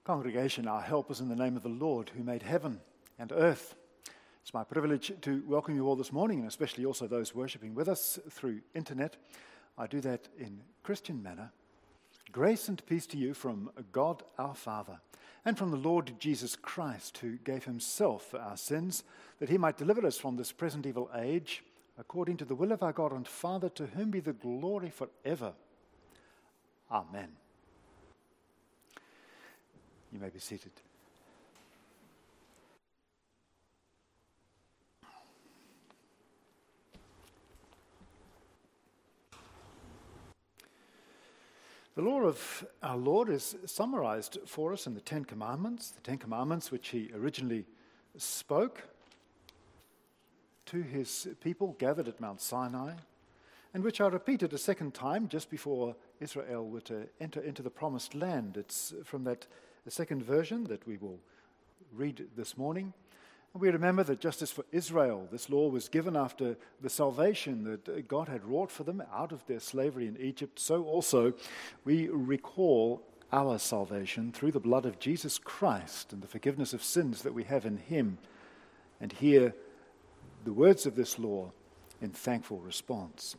Congregation, our help is in the name of the Lord who made heaven and earth. It's my privilege to welcome you all this morning, and especially also those worshipping with us through internet. I do that in Christian manner. Grace and peace to you from God our Father and from the Lord Jesus Christ, who gave himself for our sins, that he might deliver us from this present evil age, according to the will of our God and Father, to whom be the glory forever. Amen. You may be seated. The law of our Lord is summarized for us in the Ten Commandments which he originally spoke to his people gathered at Mount Sinai, and which are repeated a second time just before Israel were to enter into the promised land. It's from that second version that we will read this morning. And we remember that just as for Israel, this law was given after the salvation that God had wrought for them out of their slavery in Egypt, so also we recall our salvation through the blood of Jesus Christ and the forgiveness of sins that we have in him, and hear the words of this law in thankful response.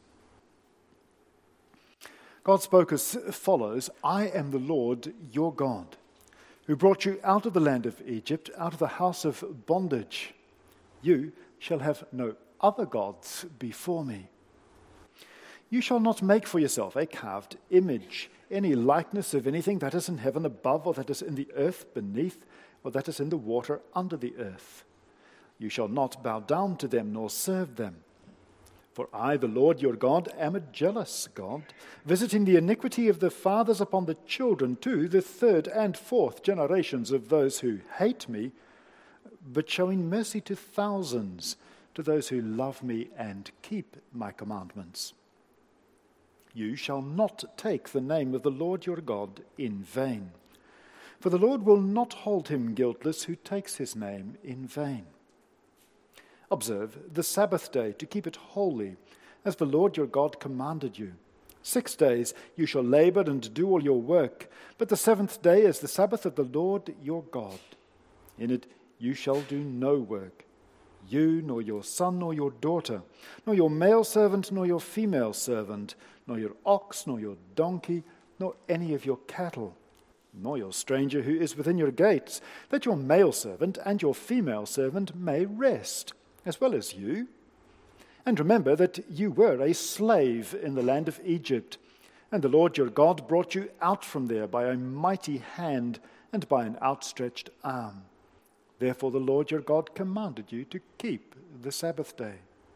God spoke as follows: I am the Lord your God, who brought you out of the land of Egypt, out of the house of bondage. You shall have no other gods before me. You shall not make for yourself a carved image, any likeness of anything that is in heaven above, or that is in the earth beneath, or that is in the water under the earth. You shall not bow down to them nor serve them. For I, the Lord your God, am a jealous God, visiting the iniquity of the fathers upon the children to the third and fourth generations of those who hate me, but showing mercy to thousands, to those who love me and keep my commandments. You shall not take the name of the Lord your God in vain, for the Lord will not hold him guiltless who takes his name in vain. Observe the Sabbath day to keep it holy, as the Lord your God commanded you. 6 days you shall labor and do all your work, but the seventh day is the Sabbath of the Lord your God. In it you shall do no work, you nor your son nor your daughter, nor your male servant nor your female servant, nor your ox nor your donkey, nor any of your cattle, nor your stranger who is within your gates, that your male servant and your female servant may rest, as well as you. And remember that you were a slave in the land of Egypt, and the Lord your God brought you out from there by a mighty hand and by an outstretched arm. Therefore the Lord your God commanded you to keep the Sabbath day.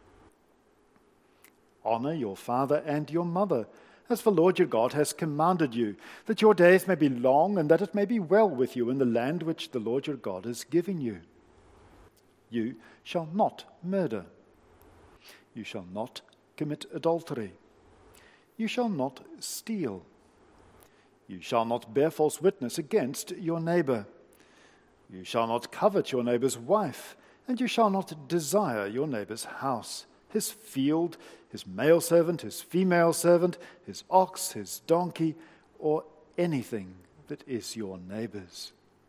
Honor your father and your mother, as the Lord your God has commanded you, that your days may be long and that it may be well with you in the land which the Lord your God is giving you. You shall not murder. You shall not commit adultery. You shall not steal. You shall not bear false witness against your neighbor. You shall not covet your neighbor's wife, and you shall not desire your neighbor's house, his field, his male servant, his female servant, his ox, his donkey, or anything that is your neighbor's.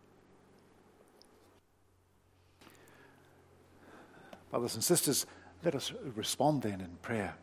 Brothers and sisters, let us respond then in prayer.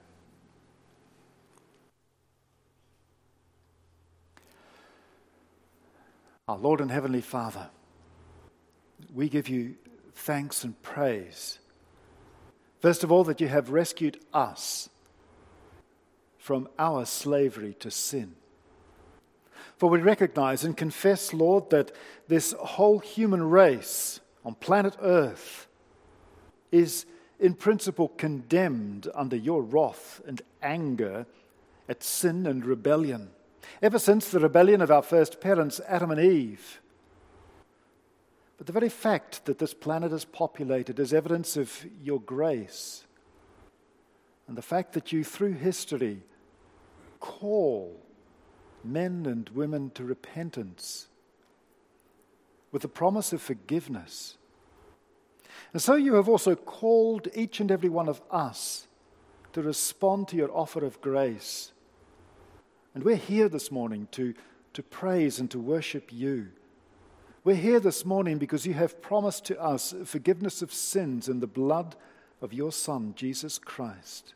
Our Lord and Heavenly Father, we give you thanks and praise. First of all, that you have rescued us from our slavery to sin. For we recognize and confess, Lord, that this whole human race on planet Earth is in principle condemned under your wrath and anger at sin and rebellion, ever since the rebellion of our first parents, Adam and Eve. But the very fact that this planet is populated is evidence of your grace, and the fact that you, through history, call men and women to repentance with the promise of forgiveness. And so you have also called each and every one of us to respond to your offer of grace. And we're here this morning to praise and to worship you We're here this morning because you have promised to us forgiveness of sins in the blood of your Son, Jesus Christ.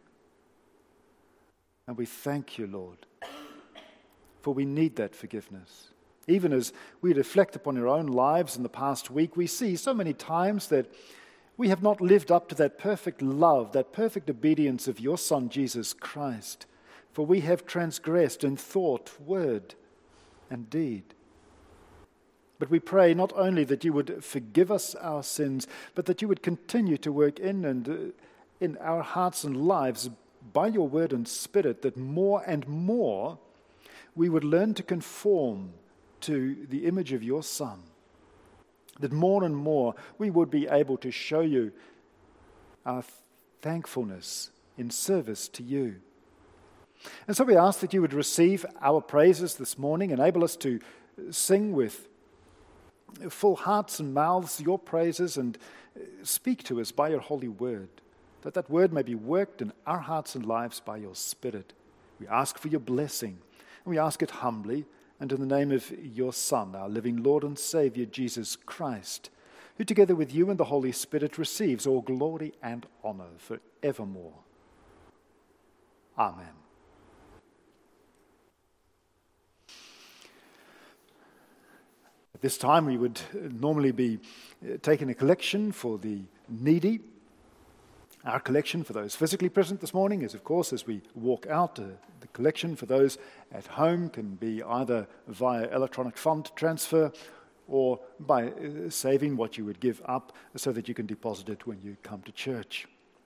And we thank you, Lord, for we need that forgiveness. Even as we reflect upon our own lives in the past week, we see so many times that we have not lived up to that perfect love, that perfect obedience of your Son, Jesus Christ. For we have transgressed in thought, word, and deed. But we pray not only that you would forgive us our sins, but that you would continue to work in our hearts and lives by your word and spirit, that more and more we would learn to conform to the image of your Son. That more and more we would be able to show you our thankfulness in service to you. And so we ask that you would receive our praises this morning, enable us to sing with full hearts and mouths your praises, and speak to us by your holy word, that that word may be worked in our hearts and lives by your Spirit. We ask for your blessing, and we ask it humbly, and in the name of your Son, our living Lord and Savior, Jesus Christ, who together with you and the Holy Spirit receives all glory and honor forevermore. Amen. At this time, we would normally be taking a collection for the needy. Our collection for those physically present this morning is, of course, as we walk out, the collection for those at home can be either via electronic fund transfer or by saving what you would give up so that you can deposit it when you come to church.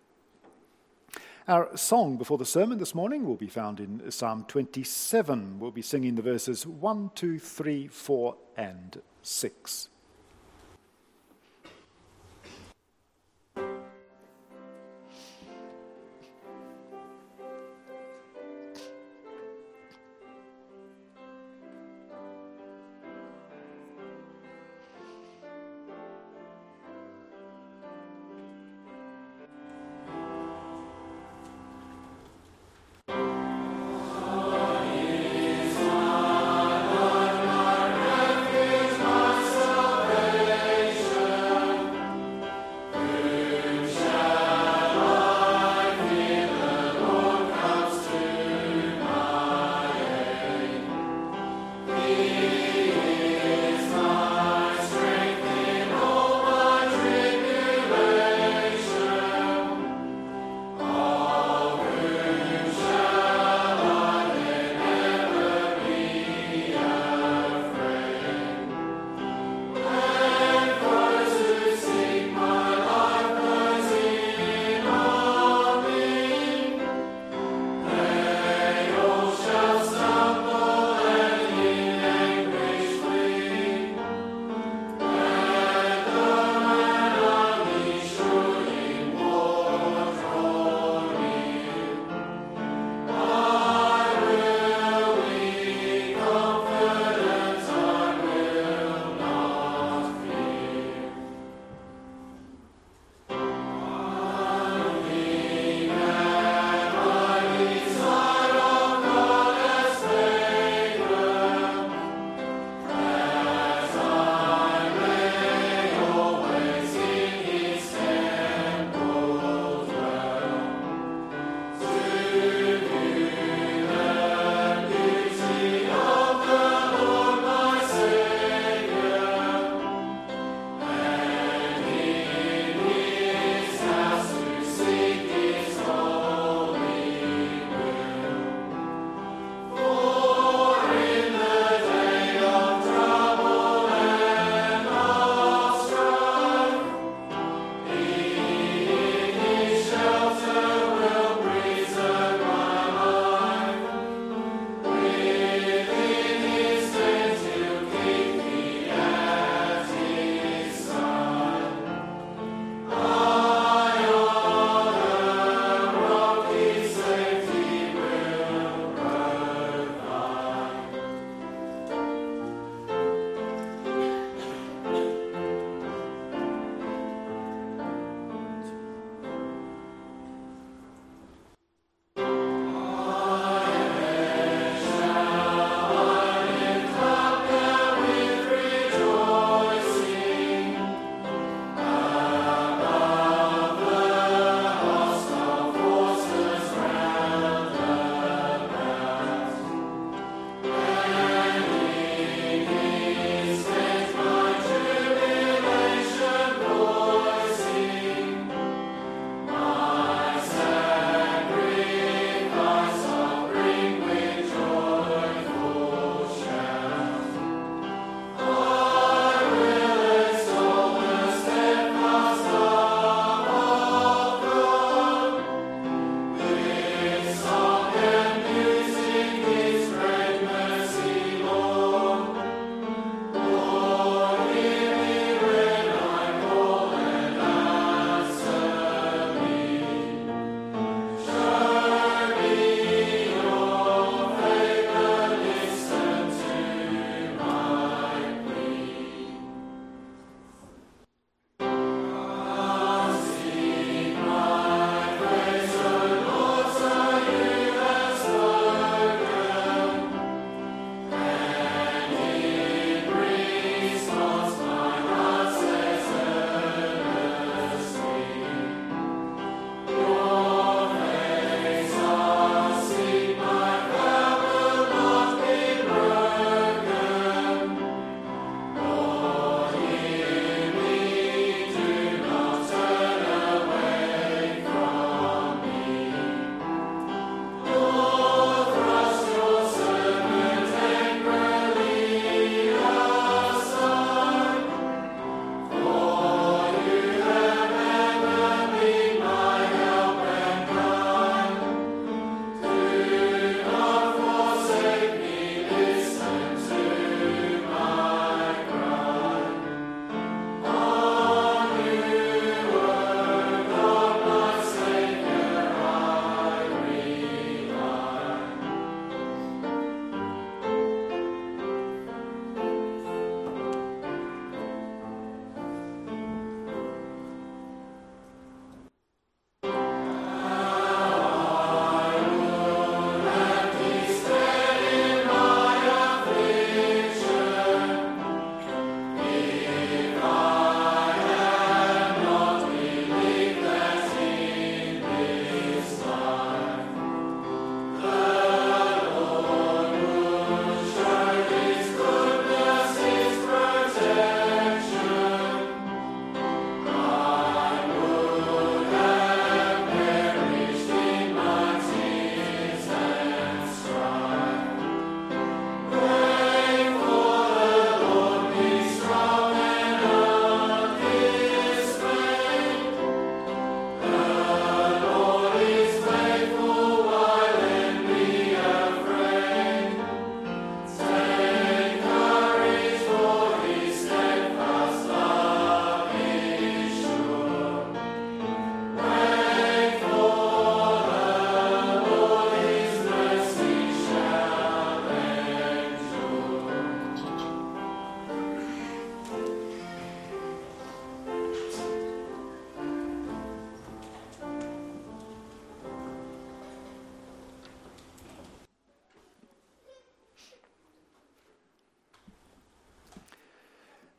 Our song before the sermon this morning will be found in Psalm 27. We'll be singing the verses 1, 2, 3, 4, and 6. So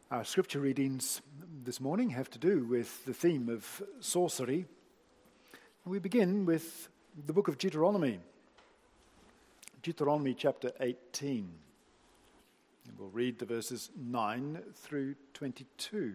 Our scripture readings this morning have to do with the theme of sorcery. We begin with the book of Deuteronomy. Deuteronomy chapter 18. And we'll read the verses 9 through 22.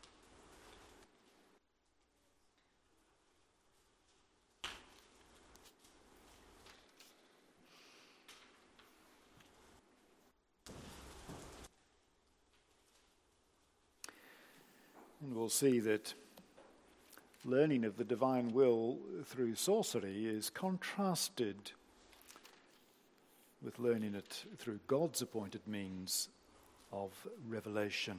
And we'll see that learning of the divine will through sorcery is contrasted with learning it through God's appointed means of revelation.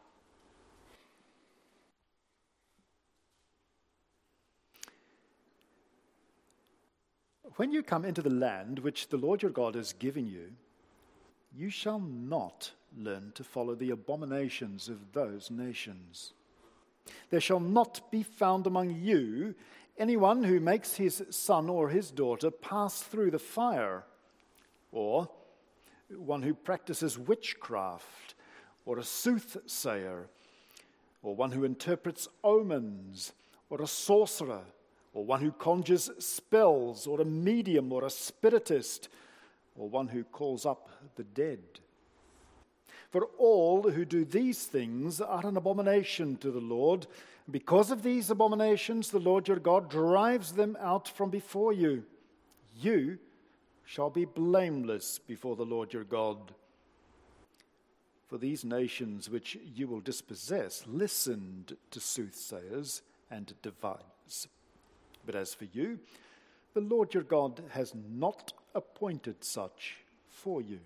When you come into the land which the Lord your God has given you, you shall not learn to follow the abominations of those nations. There shall not be found among you anyone who makes his son or his daughter pass through the fire, or one who practices witchcraft, or a soothsayer, or one who interprets omens, or a sorcerer, or one who conjures spells, or a medium, or a spiritist, or one who calls up the dead. For all who do these things are an abomination to the Lord. Because of these abominations, the Lord your God drives them out from before you. You shall be blameless before the Lord your God. For these nations which you will dispossess listened to soothsayers and diviners. But as for you, the Lord your God has not appointed such for you.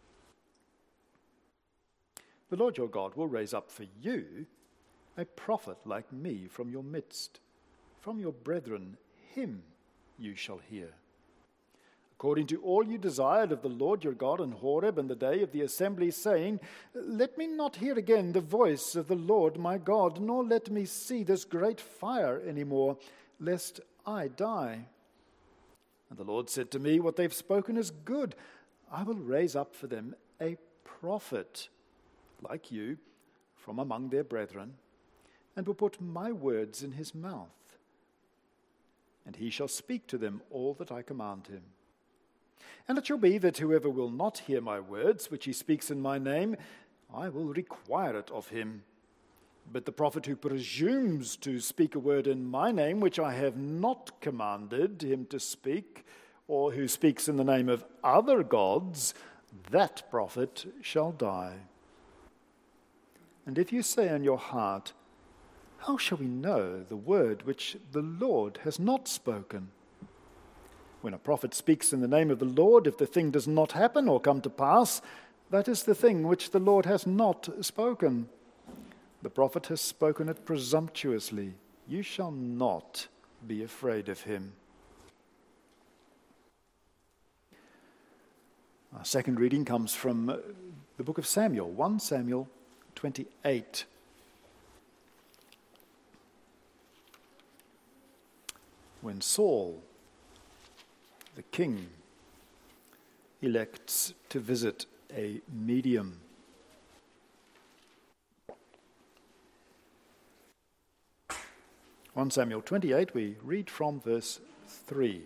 The Lord your God will raise up for you a prophet like me from your midst. From your brethren, him you shall hear. According to all you desired of the Lord your God in Horeb in the day of the assembly, saying, let me not hear again the voice of the Lord my God, nor let me see this great fire any more, lest I die. And the Lord said to me, what they've spoken is good. I will raise up for them a prophet like you, from among their brethren, and will put my words in his mouth. And he shall speak to them all that I command him. And it shall be that whoever will not hear my words, which he speaks in my name, I will require it of him. But the prophet who presumes to speak a word in my name, which I have not commanded him to speak, or who speaks in the name of other gods, that prophet shall die. And if you say in your heart, how shall we know the word which the Lord has not spoken? When a prophet speaks in the name of the Lord, if the thing does not happen or come to pass, that is the thing which the Lord has not spoken. The prophet has spoken it presumptuously. You shall not be afraid of him. Our second reading comes from the book of Samuel, 1 Samuel 28. When Saul, the king, elects to visit a medium. (1 Samuel 28), we read from verse 3.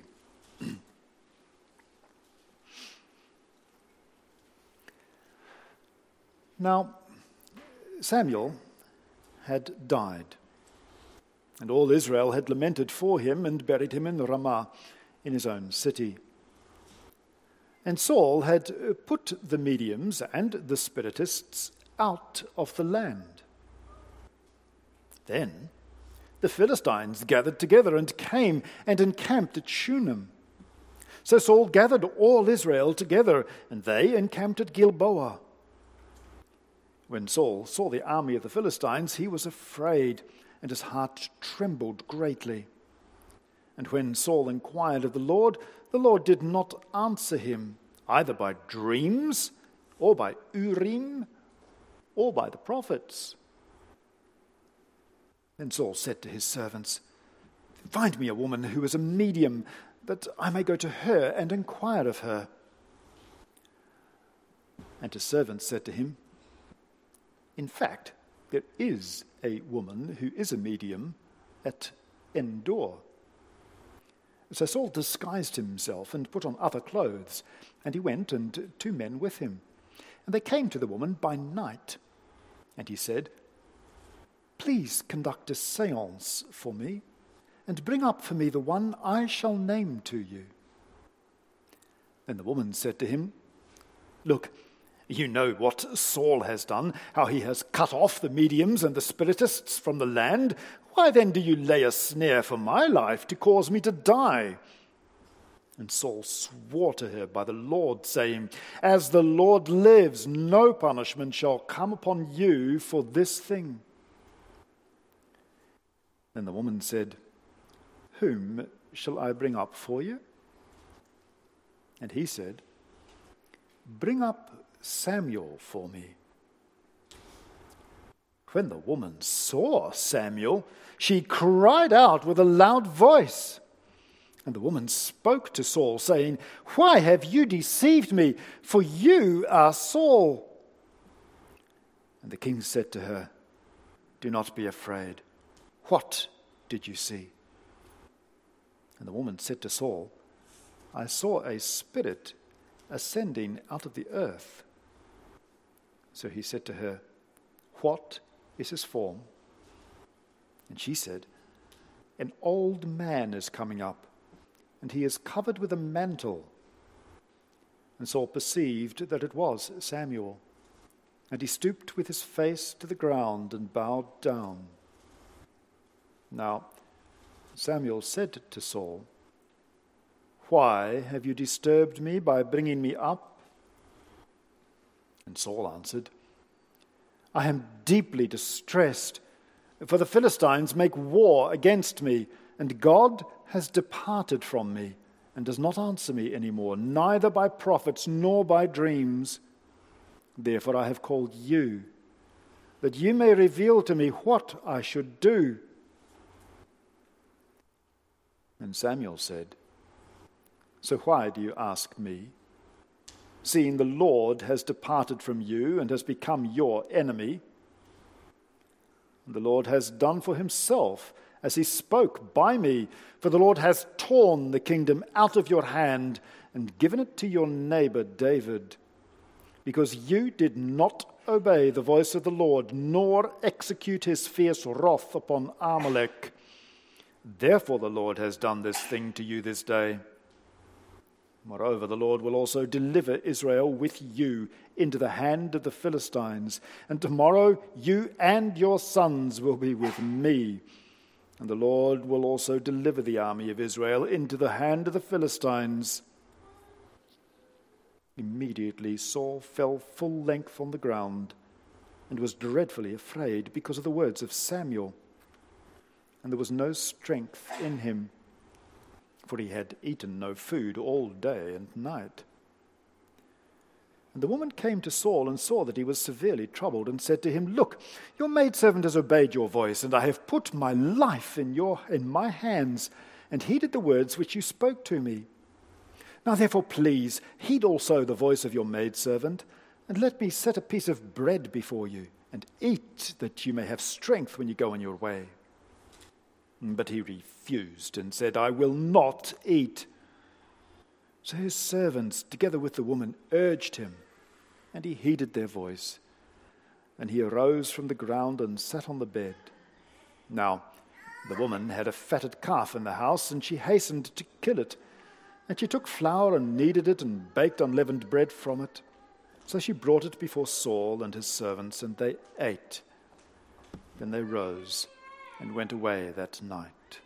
Now, Samuel had died, and all Israel had lamented for him and buried him in Ramah, in his own city. And Saul had put the mediums and the spiritists out of the land. Then the Philistines gathered together and came and encamped at Shunem. So Saul gathered all Israel together, and they encamped at Gilboa. When Saul saw the army of the Philistines, he was afraid, and his heart trembled greatly. And when Saul inquired of the Lord did not answer him, either by dreams, or by Urim, or by the prophets. Then Saul said to his servants, "Find me a woman who is a medium, that I may go to her and inquire of her." And his servants said to him, "In fact, there is a woman who is a medium at Endor." So Saul disguised himself and put on other clothes, and he went, and 2 men with him. And they came to the woman by night. And he said, "Please conduct a séance for me, and bring up for me the one I shall name to you." Then the woman said to him, "Look, you know what Saul has done, how he has cut off the mediums and the spiritists from the land. Why then do you lay a snare for my life to cause me to die?" And Saul swore to her by the Lord, saying, "As the Lord lives, no punishment shall come upon you for this thing." Then the woman said, "Whom shall I bring up for you?" And he said, "Bring up Samuel for me." When the woman saw Samuel, she cried out with a loud voice. And the woman spoke to Saul, saying, "Why have you deceived me? For you are Saul." And the king said to her, "Do not be afraid. What did you see?" And the woman said to Saul, "I saw a spirit ascending out of the earth." So he said to her, "What is his form?" And she said, "An old man is coming up, and he is covered with a mantle." And Saul perceived that it was Samuel, and he stooped with his face to the ground and bowed down. Now Samuel said to Saul, "Why have you disturbed me by bringing me up?" And Saul answered, "I am deeply distressed, for the Philistines make war against me, and God has departed from me and does not answer me any more, neither by prophets nor by dreams. Therefore I have called you, that you may reveal to me what I should do." And Samuel said, "So why do you ask me, seeing the Lord has departed from you and has become your enemy? And the Lord has done for himself as he spoke by me, for the Lord has torn the kingdom out of your hand and given it to your neighbor David, because you did not obey the voice of the Lord, nor execute his fierce wrath upon Amalek. Therefore the Lord has done this thing to you this day. Moreover, the Lord will also deliver Israel with you into the hand of the Philistines, and tomorrow you and your sons will be with me. And the Lord will also deliver the army of Israel into the hand of the Philistines." Immediately Saul fell full length on the ground and was dreadfully afraid because of the words of Samuel. And there was no strength in him, for he had eaten no food all day and night. And the woman came to Saul and saw that he was severely troubled, and said to him, "Look, your maidservant has obeyed your voice, and I have put my life in my hands, and heeded the words which you spoke to me. Now therefore, please, heed also the voice of your maidservant, and let me set a piece of bread before you, and eat, that you may have strength when you go on your way." But he refused and said, "I will not eat." So his servants, together with the woman, urged him, and he heeded their voice. And he arose from the ground and sat on the bed. Now the woman had a fatted calf in the house, and she hastened to kill it. And she took flour and kneaded it and baked unleavened bread from it. So she brought it before Saul and his servants, and they ate. Then they rose and went away that night.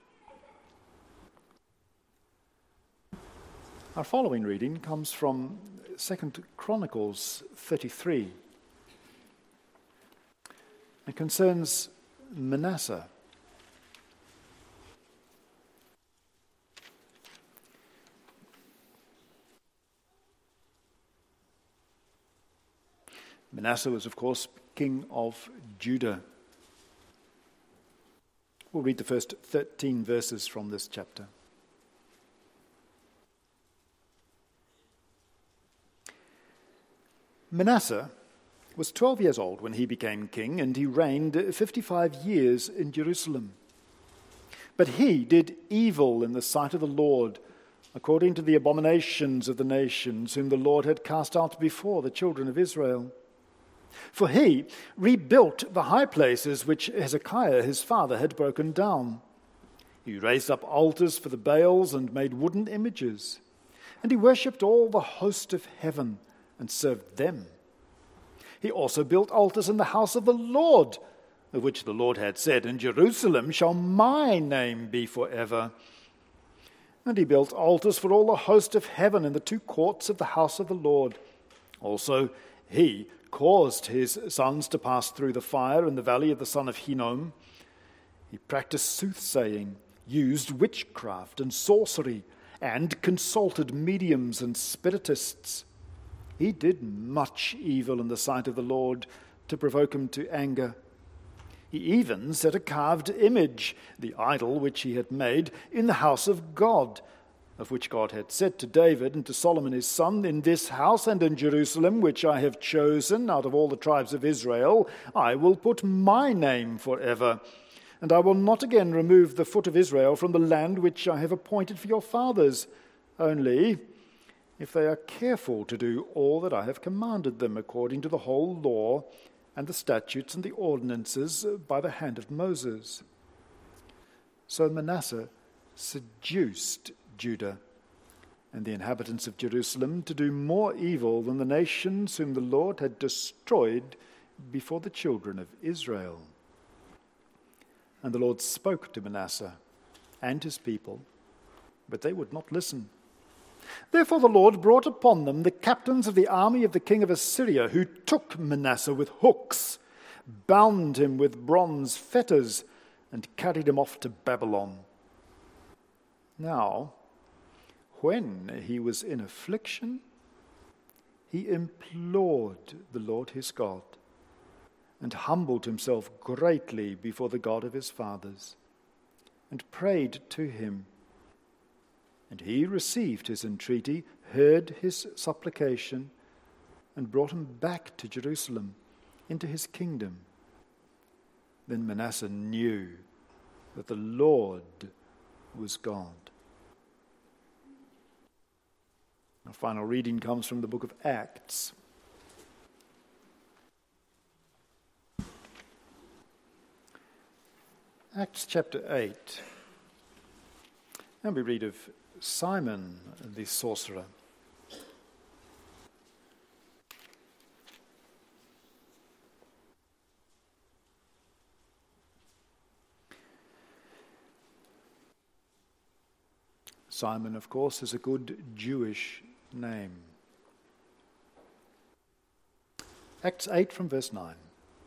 Our following reading comes from 2 Chronicles 33. It concerns Manasseh. Manasseh was, of course, king of Judah. We'll read the first 13 verses from this chapter. Manasseh was 12 years old when he became king, and he reigned 55 years in Jerusalem. But he did evil in the sight of the Lord, according to the abominations of the nations whom the Lord had cast out before the children of Israel. For he rebuilt the high places which Hezekiah his father had broken down. He raised up altars for the Baals and made wooden images. And he worshipped all the host of heaven and served them. He also built altars in the house of the Lord, of which the Lord had said, "In Jerusalem shall my name be forever." And he built altars for all the host of heaven in the two courts of the house of the Lord. Also he caused his sons to pass through the fire in the valley of the son of Hinnom. He practiced soothsaying, used witchcraft and sorcery, and consulted mediums and spiritists. He did much evil in the sight of the Lord to provoke him to anger. He even set a carved image, the idol which he had made, in the house of God, of which God had said to David and to Solomon his son, "In this house and in Jerusalem, which I have chosen out of all the tribes of Israel, I will put my name forever. And I will not again remove the foot of Israel from the land which I have appointed for your fathers, only if they are careful to do all that I have commanded them according to the whole law and the statutes and the ordinances by the hand of Moses." So Manasseh seduced Judah and the inhabitants of Jerusalem to do more evil than the nations whom the Lord had destroyed before the children of Israel. And the Lord spoke to Manasseh and his people, but they would not listen. Therefore the Lord brought upon them the captains of the army of the king of Assyria, who took Manasseh with hooks, bound him with bronze fetters, and carried him off to Babylon. Now, when he was in affliction, he implored the Lord his God, and humbled himself greatly before the God of his fathers, and prayed to him. And he received his entreaty, heard his supplication, and brought him back to Jerusalem, into his kingdom. Then Manasseh knew that the Lord was God. Our final reading comes from the book of Acts. Acts chapter 8. And we read of Simon the sorcerer. Simon, of course, is a good Jewish name. Acts 8 from verse 9.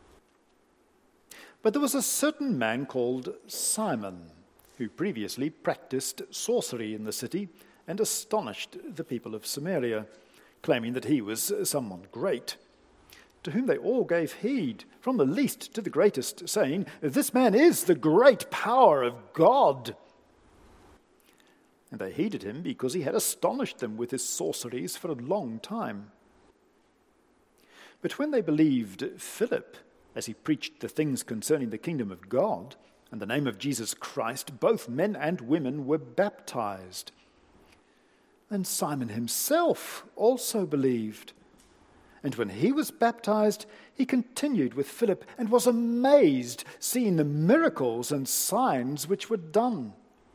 But there was a certain man called Simon, who previously practiced sorcery in the city and astonished the people of Samaria, claiming that he was someone great, to whom they all gave heed, from the least to the greatest, saying, "This man is the great power of God." And they heeded him because he had astonished them with his sorceries for a long time. But when they believed Philip, as he preached the things concerning the kingdom of God and the name of Jesus Christ, both men and women were baptized. And Simon himself also believed. And when he was baptized, he continued with Philip and was amazed, seeing the miracles and signs which were done.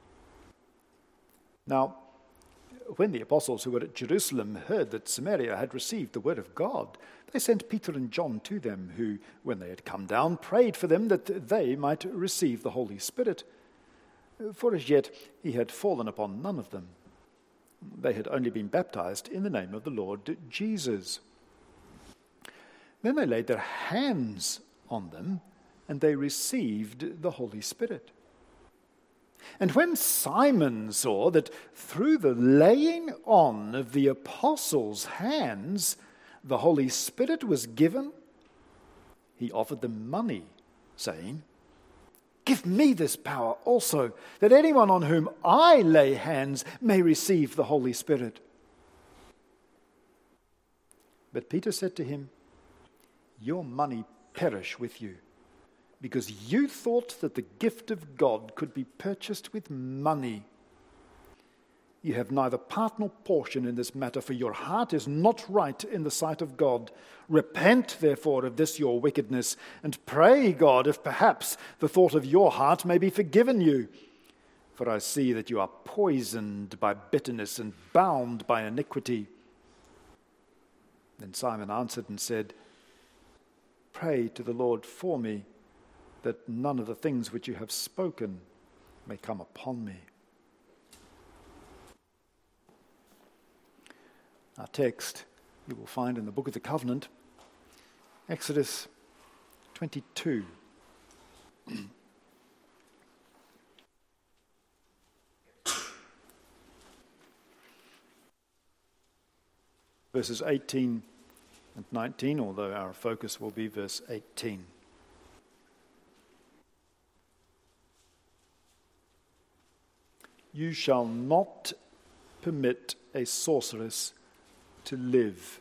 Now, when the apostles who were at Jerusalem heard that Samaria had received the word of God, they sent Peter and John to them, who, when they had come down, prayed for them that they might receive the Holy Spirit. For as yet he had fallen upon none of them. They had only been baptized in the name of the Lord Jesus. Then they laid their hands on them, and they received the Holy Spirit. And when Simon saw that through the laying on of the apostles' hands the Holy Spirit was given, he offered them money, saying, "Give me this power also, that anyone on whom I lay hands may receive the Holy Spirit." But Peter said to him, your money perish with you, because you thought that the gift of God could be purchased with money. You have neither part nor portion in this matter, for your heart is not right in the sight of God. Repent, therefore, of this your wickedness, and pray God if perhaps the thought of your heart may be forgiven you. For I see that you are poisoned by bitterness and bound by iniquity. Then Simon answered and said, Pray to the Lord for me, that none of the things which you have spoken may come upon me. Our text you will find in the Book of the Covenant, Exodus 22. Verses 18 and 19, although our focus will be verse 18. You shall not permit a sorceress to live.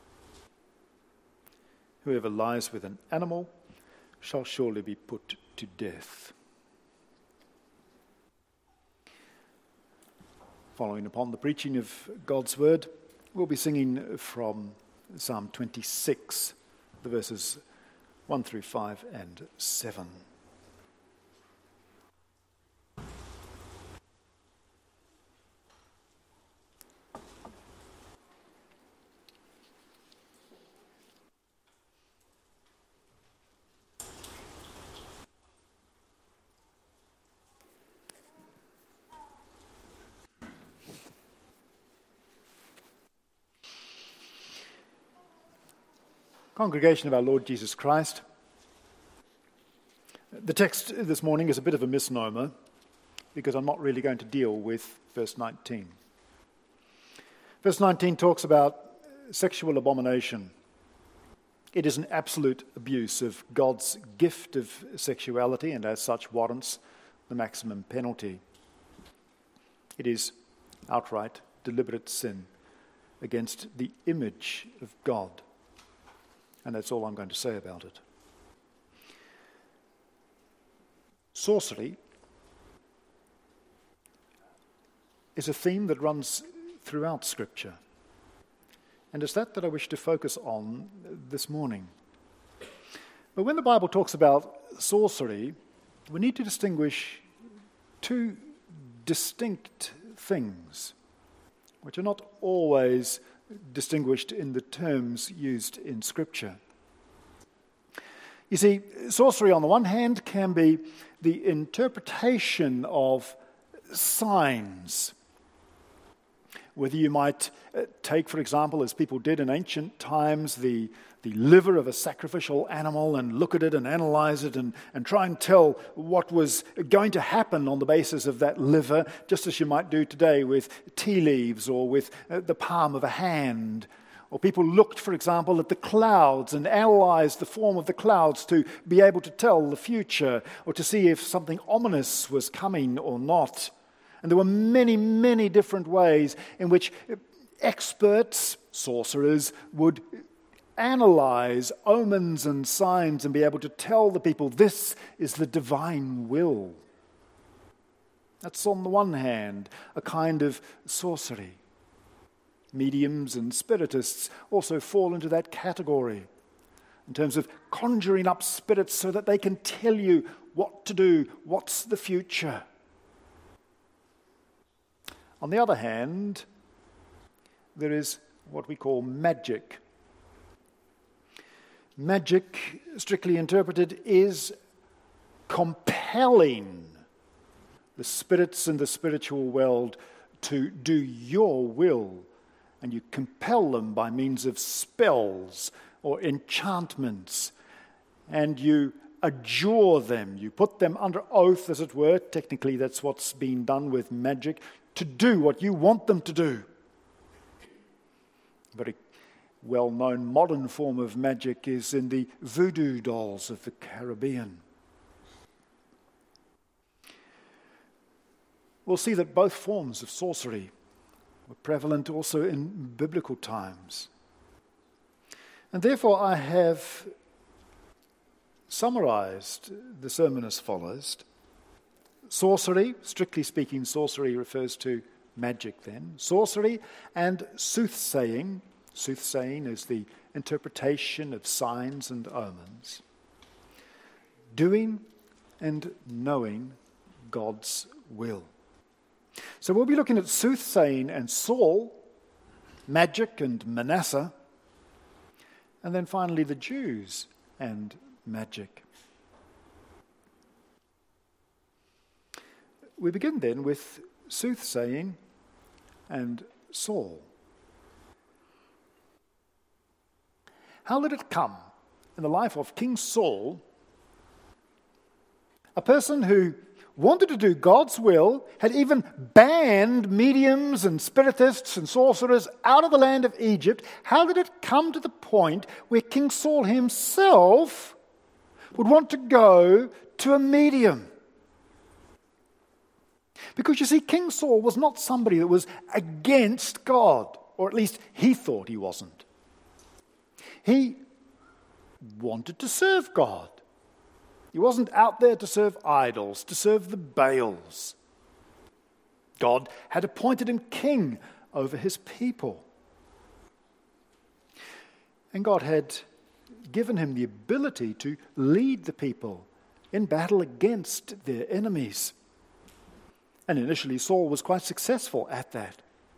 Whoever lies with an animal shall surely be put to death. Following upon the preaching of God's word, we'll be singing from Psalm 26, the verses 1 through 5 and 7. Congregation of our Lord Jesus Christ, the text this morning is a bit of a misnomer because I'm not really going to deal with verse 19. Verse 19 talks about sexual abomination. It is an absolute abuse of God's gift of sexuality and as such warrants the maximum penalty. It is outright, deliberate sin against the image of God. And that's all I'm going to say about it. Sorcery is a theme that runs throughout Scripture. And it's that I wish to focus on this morning. But when the Bible talks about sorcery, we need to distinguish two distinct things, which are not always distinguished in the terms used in Scripture. You see, sorcery on the one hand can be the interpretation of signs. Whether you might take, for example, as people did in ancient times, the liver of a sacrificial animal and look at it and analyze it and try and tell what was going to happen on the basis of that liver, just as you might do today with tea leaves or with the palm of a hand. Or people looked, for example, at the clouds and analyzed the form of the clouds to be able to tell the future or to see if something ominous was coming or not. And there were many, many different ways in which experts, sorcerers, would analyze omens and signs and be able to tell the people this is the divine will. That's on the one hand a kind of sorcery. Mediums and spiritists also fall into that category in terms of conjuring up spirits so that they can tell you what to do, what's the future. On the other hand, there is what we call magic. Magic, strictly interpreted, is compelling the spirits in the spiritual world to do your will, and you compel them by means of spells or enchantments, and you adjure them. You put them under oath, as it were. Technically, that's what's being done with magic, to do what you want them to do. Very well-known modern form of magic is in the voodoo dolls of the Caribbean. We'll see that both forms of sorcery were prevalent also in biblical times. And therefore I have summarized the sermon as follows. Sorcery, strictly speaking, sorcery refers to magic then. Sorcery and soothsaying. Soothsaying is the interpretation of signs and omens. Doing and knowing God's will. So we'll be looking at soothsaying and Saul, magic and Manasseh, and then finally the Jews and magic. We begin then with soothsaying and Saul. How did it come in the life of King Saul, a person who wanted to do God's will, had even banned mediums and spiritists and sorcerers out of the land of Egypt? How did it come to the point where King Saul himself would want to go to a medium? Because you see, King Saul was not somebody that was against God, or at least he thought he wasn't. He wanted to serve God. He wasn't out there to serve idols, to serve the Baals. God had appointed him king over his people. And God had given him the ability to lead the people in battle against their enemies. And initially Saul was quite successful at that.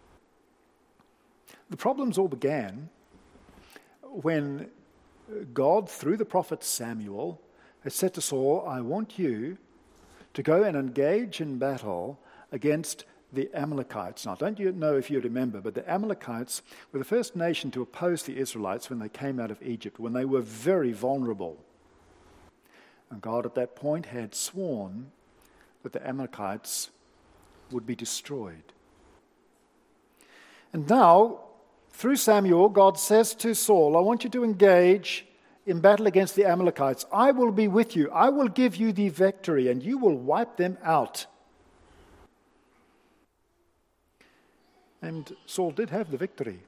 The problems all began when God, through the prophet Samuel, had said to Saul, I want you to go and engage in battle against the Amalekites. Now, don't you know if you remember, but the Amalekites were the first nation to oppose the Israelites when they came out of Egypt, when they were very vulnerable. And God at that point had sworn that the Amalekites would be destroyed. And now, through Samuel, God says to Saul, I want you to engage in battle against the Amalekites. I will be with you. I will give you the victory, and you will wipe them out. And Saul did have the victory.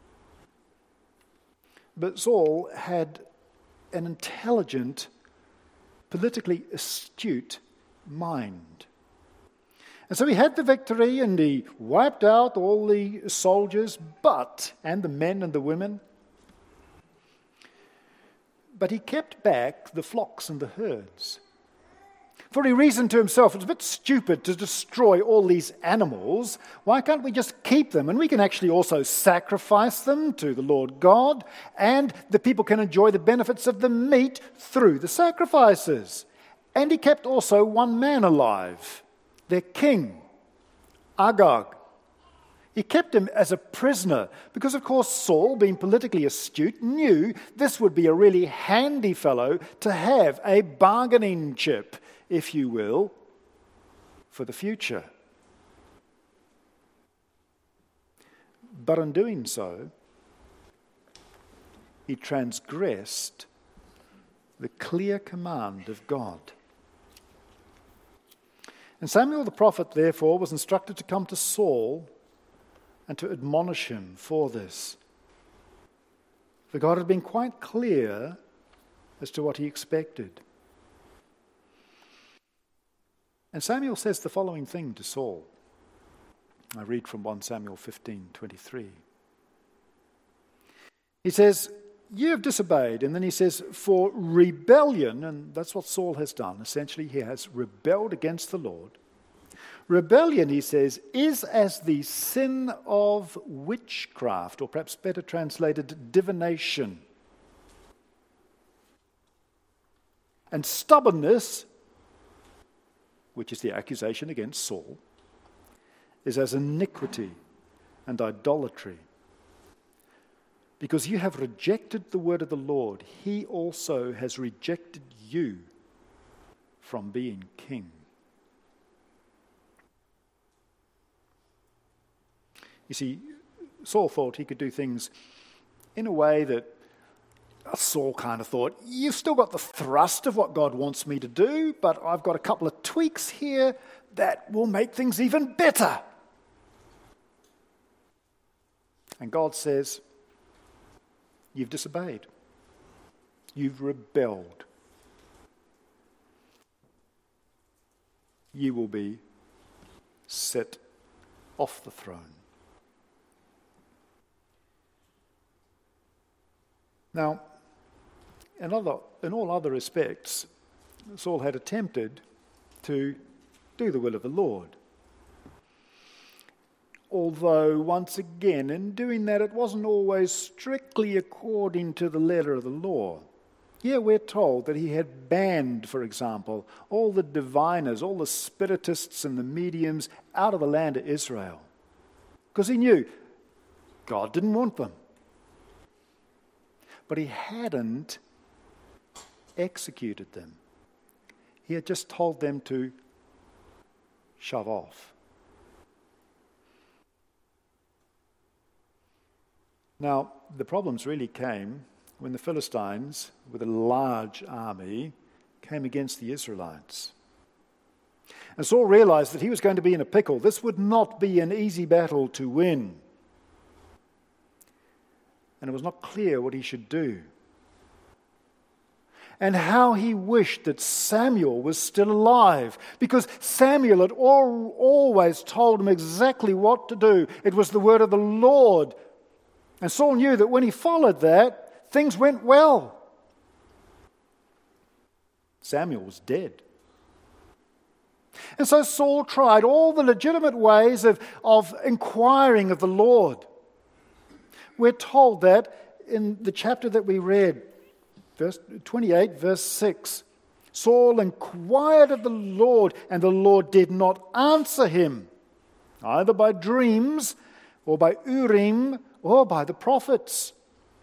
But Saul had an intelligent, politically astute mind. And so he had the victory and he wiped out all the soldiers, and the men and the women. But he kept back the flocks and the herds. For he reasoned to himself, it's a bit stupid to destroy all these animals. Why can't we just keep them? And we can actually also sacrifice them to the Lord God, and the people can enjoy the benefits of the meat through the sacrifices. And he kept also one man alive, their king, Agag. He kept him as a prisoner because, of course, Saul, being politically astute, knew this would be a really handy fellow to have a bargaining chip, if you will, for the future. But in doing so, he transgressed the clear command of God. And Samuel the prophet, therefore, was instructed to come to Saul and to admonish him for this. For God had been quite clear as to what he expected. And Samuel says the following thing to Saul. I read from 1 Samuel 15:23. He says, you have disobeyed. And then he says, for rebellion, and that's what Saul has done. Essentially, he has rebelled against the Lord. Rebellion, he says, is as the sin of witchcraft, or perhaps better translated, divination. And stubbornness, which is the accusation against Saul, is as iniquity and idolatry. Because you have rejected the word of the Lord, he also has rejected you from being king. You see, Saul thought he could do things in a way that Saul kind of thought, you've still got the thrust of what God wants me to do, but I've got a couple of tweaks here that will make things even better. And God says, you've disobeyed. You've rebelled. you will be set off the throne. Now, in all other respects, Saul had attempted to do the will of the Lord. Although, once again, in doing that, it wasn't always strictly according to the letter of the law. Here we're told that he had banned, for example, all the diviners, all the spiritists and the mediums out of the land of Israel. Because he knew God didn't want them. But he hadn't executed them. He had just told them to shove off. Now, the problems really came when the Philistines, with a large army, came against the Israelites. And Saul realized that he was going to be in a pickle. This would not be an easy battle to win. And it was not clear what he should do. And how he wished that Samuel was still alive, because Samuel had always told him exactly what to do. It was the word of the Lord. And Saul knew that when he followed that, things went well. Samuel was dead. And so Saul tried all the legitimate ways of inquiring of the Lord. We're told that in the chapter that we read, verse 28, verse 6, Saul inquired of the Lord, and the Lord did not answer him, either by dreams or by Urim or by the prophets.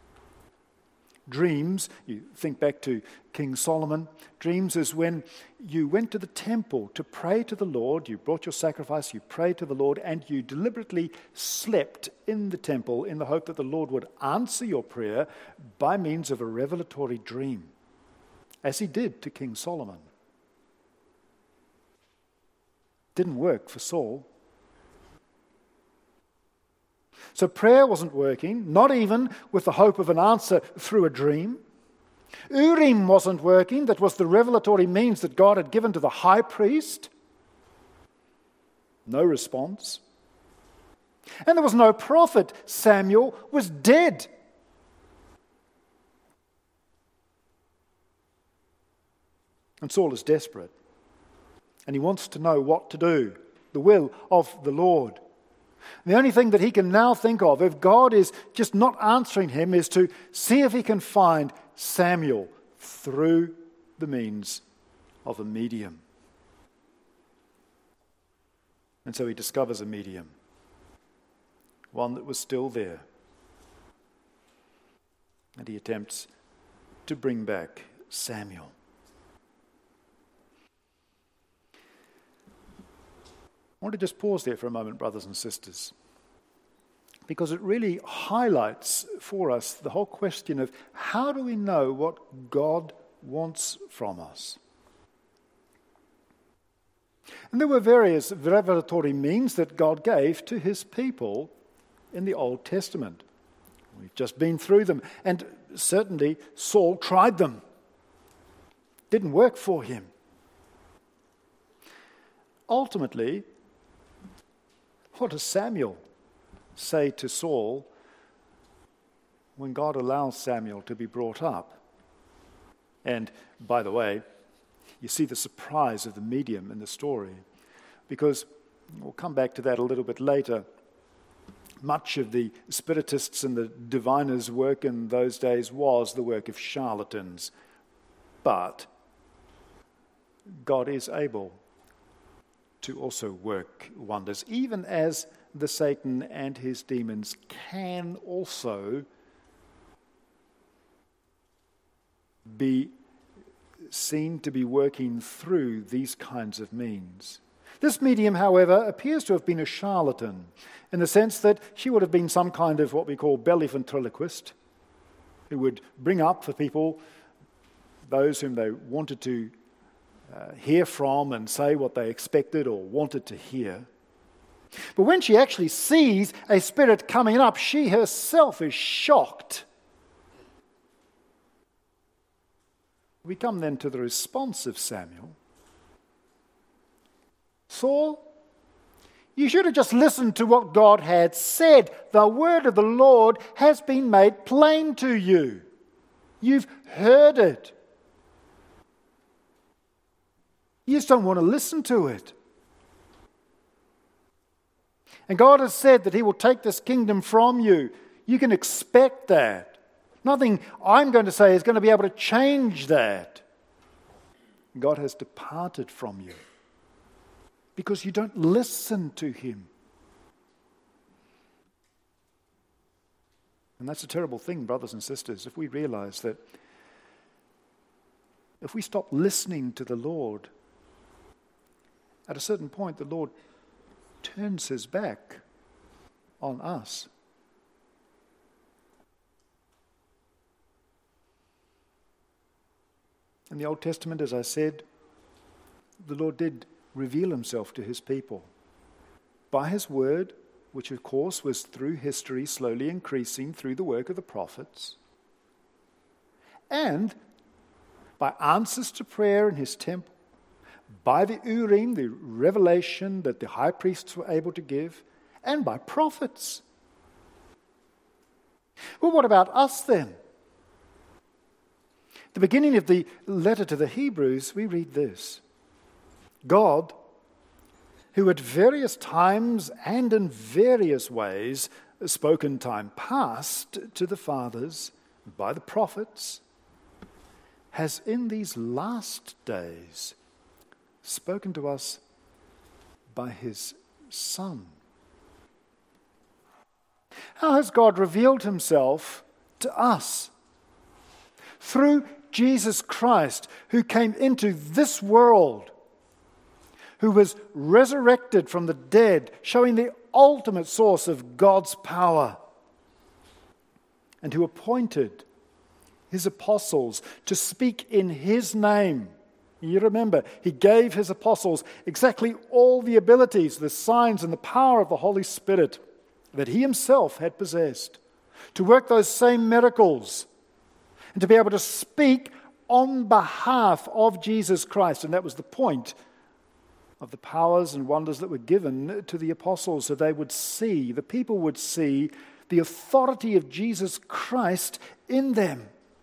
Dreams, you think back to King Solomon, dreams is when you went to the temple to pray to the Lord, you brought your sacrifice, you prayed to the Lord, and you deliberately slept in the temple in the hope that the Lord would answer your prayer by means of a revelatory dream, as he did to King Solomon. Didn't work for Saul. So prayer wasn't working, not even with the hope of an answer through a dream. Urim wasn't working, that was the revelatory means that God had given to the high priest. No response. And there was no prophet. Samuel was dead. And Saul is desperate. And he wants to know what to do, the will of the Lord. The only thing that he can now think of, if God is just not answering him, is to see if he can find Samuel through the means of a medium. And so he discovers a medium, one that was still there. And he attempts to bring back Samuel. I want to just pause there for a moment, brothers and sisters, because it really highlights for us the whole question of how do we know what God wants from us? And there were various revelatory means that God gave to his people in the Old Testament. We've just been through them, and certainly Saul tried them. Didn't work for him. Ultimately, what does Samuel say to Saul when God allows Samuel to be brought up? And, by the way, you see the surprise of the medium in the story, because we'll come back to that a little bit later. Much of the spiritists and the diviners' work in those days was the work of charlatans. But God is able to also work wonders, even as the Satan and his demons can also be seen to be working through these kinds of means. This medium, however, appears to have been a charlatan, in the sense that she would have been some kind of what we call belly ventriloquist, who would bring up for people those whom they wanted to hear from and say what they expected or wanted to hear. But when she actually sees a spirit coming up, she herself is shocked. We come then to the response of Samuel. Saul, you should have just listened to what God had said. The word of the Lord has been made plain to you. You've heard it. You just don't want to listen to it. And God has said that He will take this kingdom from you. You can expect that. Nothing I'm going to say is going to be able to change that. God has departed from you because you don't listen to Him. And that's a terrible thing, brothers and sisters, if we realize that if we stop listening to the Lord, at a certain point the Lord turns His back on us. In the Old Testament, as I said, the Lord did reveal Himself to His people by His word, which of course was through history slowly increasing through the work of the prophets, and by answers to prayer in His temple, by the Urim, the revelation that the high priests were able to give, and by prophets. Well, what about us then? At the beginning of the letter to the Hebrews, we read this: God, who at various times and in various ways spoke in time past to the fathers by the prophets, has in these last days spoken to us by His Son. How has God revealed Himself to us? Through Jesus Christ, who came into this world, who was resurrected from the dead, showing the ultimate source of God's power, and who appointed His apostles to speak in His name. You remember, He gave His apostles exactly all the abilities, the signs and the power of the Holy Spirit that He Himself had possessed, to work those same miracles and to be able to speak on behalf of Jesus Christ. And that was the point of the powers and wonders that were given to the apostles, so they would see, the people would see the authority of Jesus Christ in them.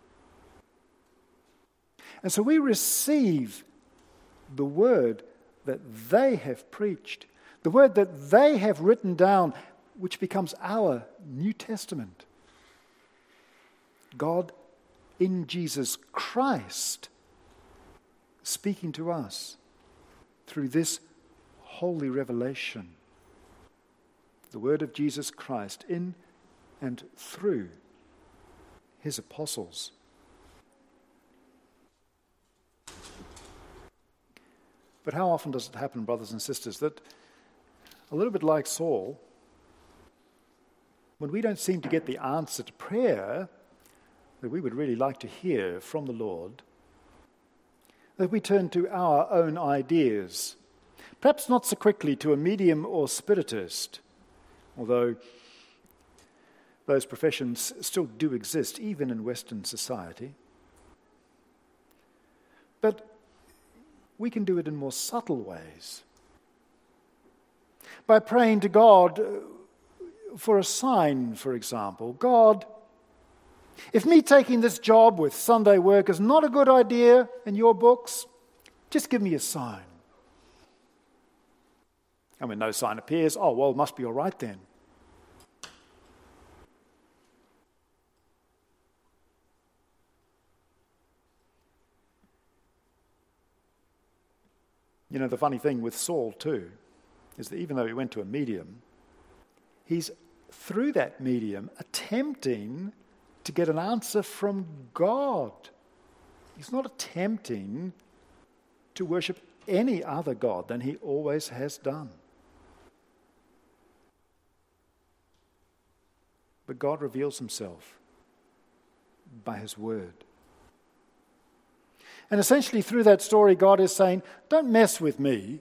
And so we receive the word that they have preached, the word that they have written down, which becomes our New Testament. God in Jesus Christ speaking to us through this holy revelation, the word of Jesus Christ in and through His apostles. But how often does it happen, brothers and sisters, that a little bit like Saul, when we don't seem to get the answer to prayer that we would really like to hear from the Lord, that we turn to our own ideas, perhaps not so quickly to a medium or spiritist, although those professions still do exist even in Western society. But we can do it in more subtle ways. By praying to God for a sign, for example. God, if me taking this job with Sunday work is not a good idea in your books, just give me a sign. And when no sign appears, oh, well, it must be all right then. You know, the funny thing with Saul too is that even though he went to a medium, he's through that medium attempting to get an answer from God. He's not attempting to worship any other God than he always has done. But God reveals Himself by His word. And essentially through that story, God is saying, don't mess with me.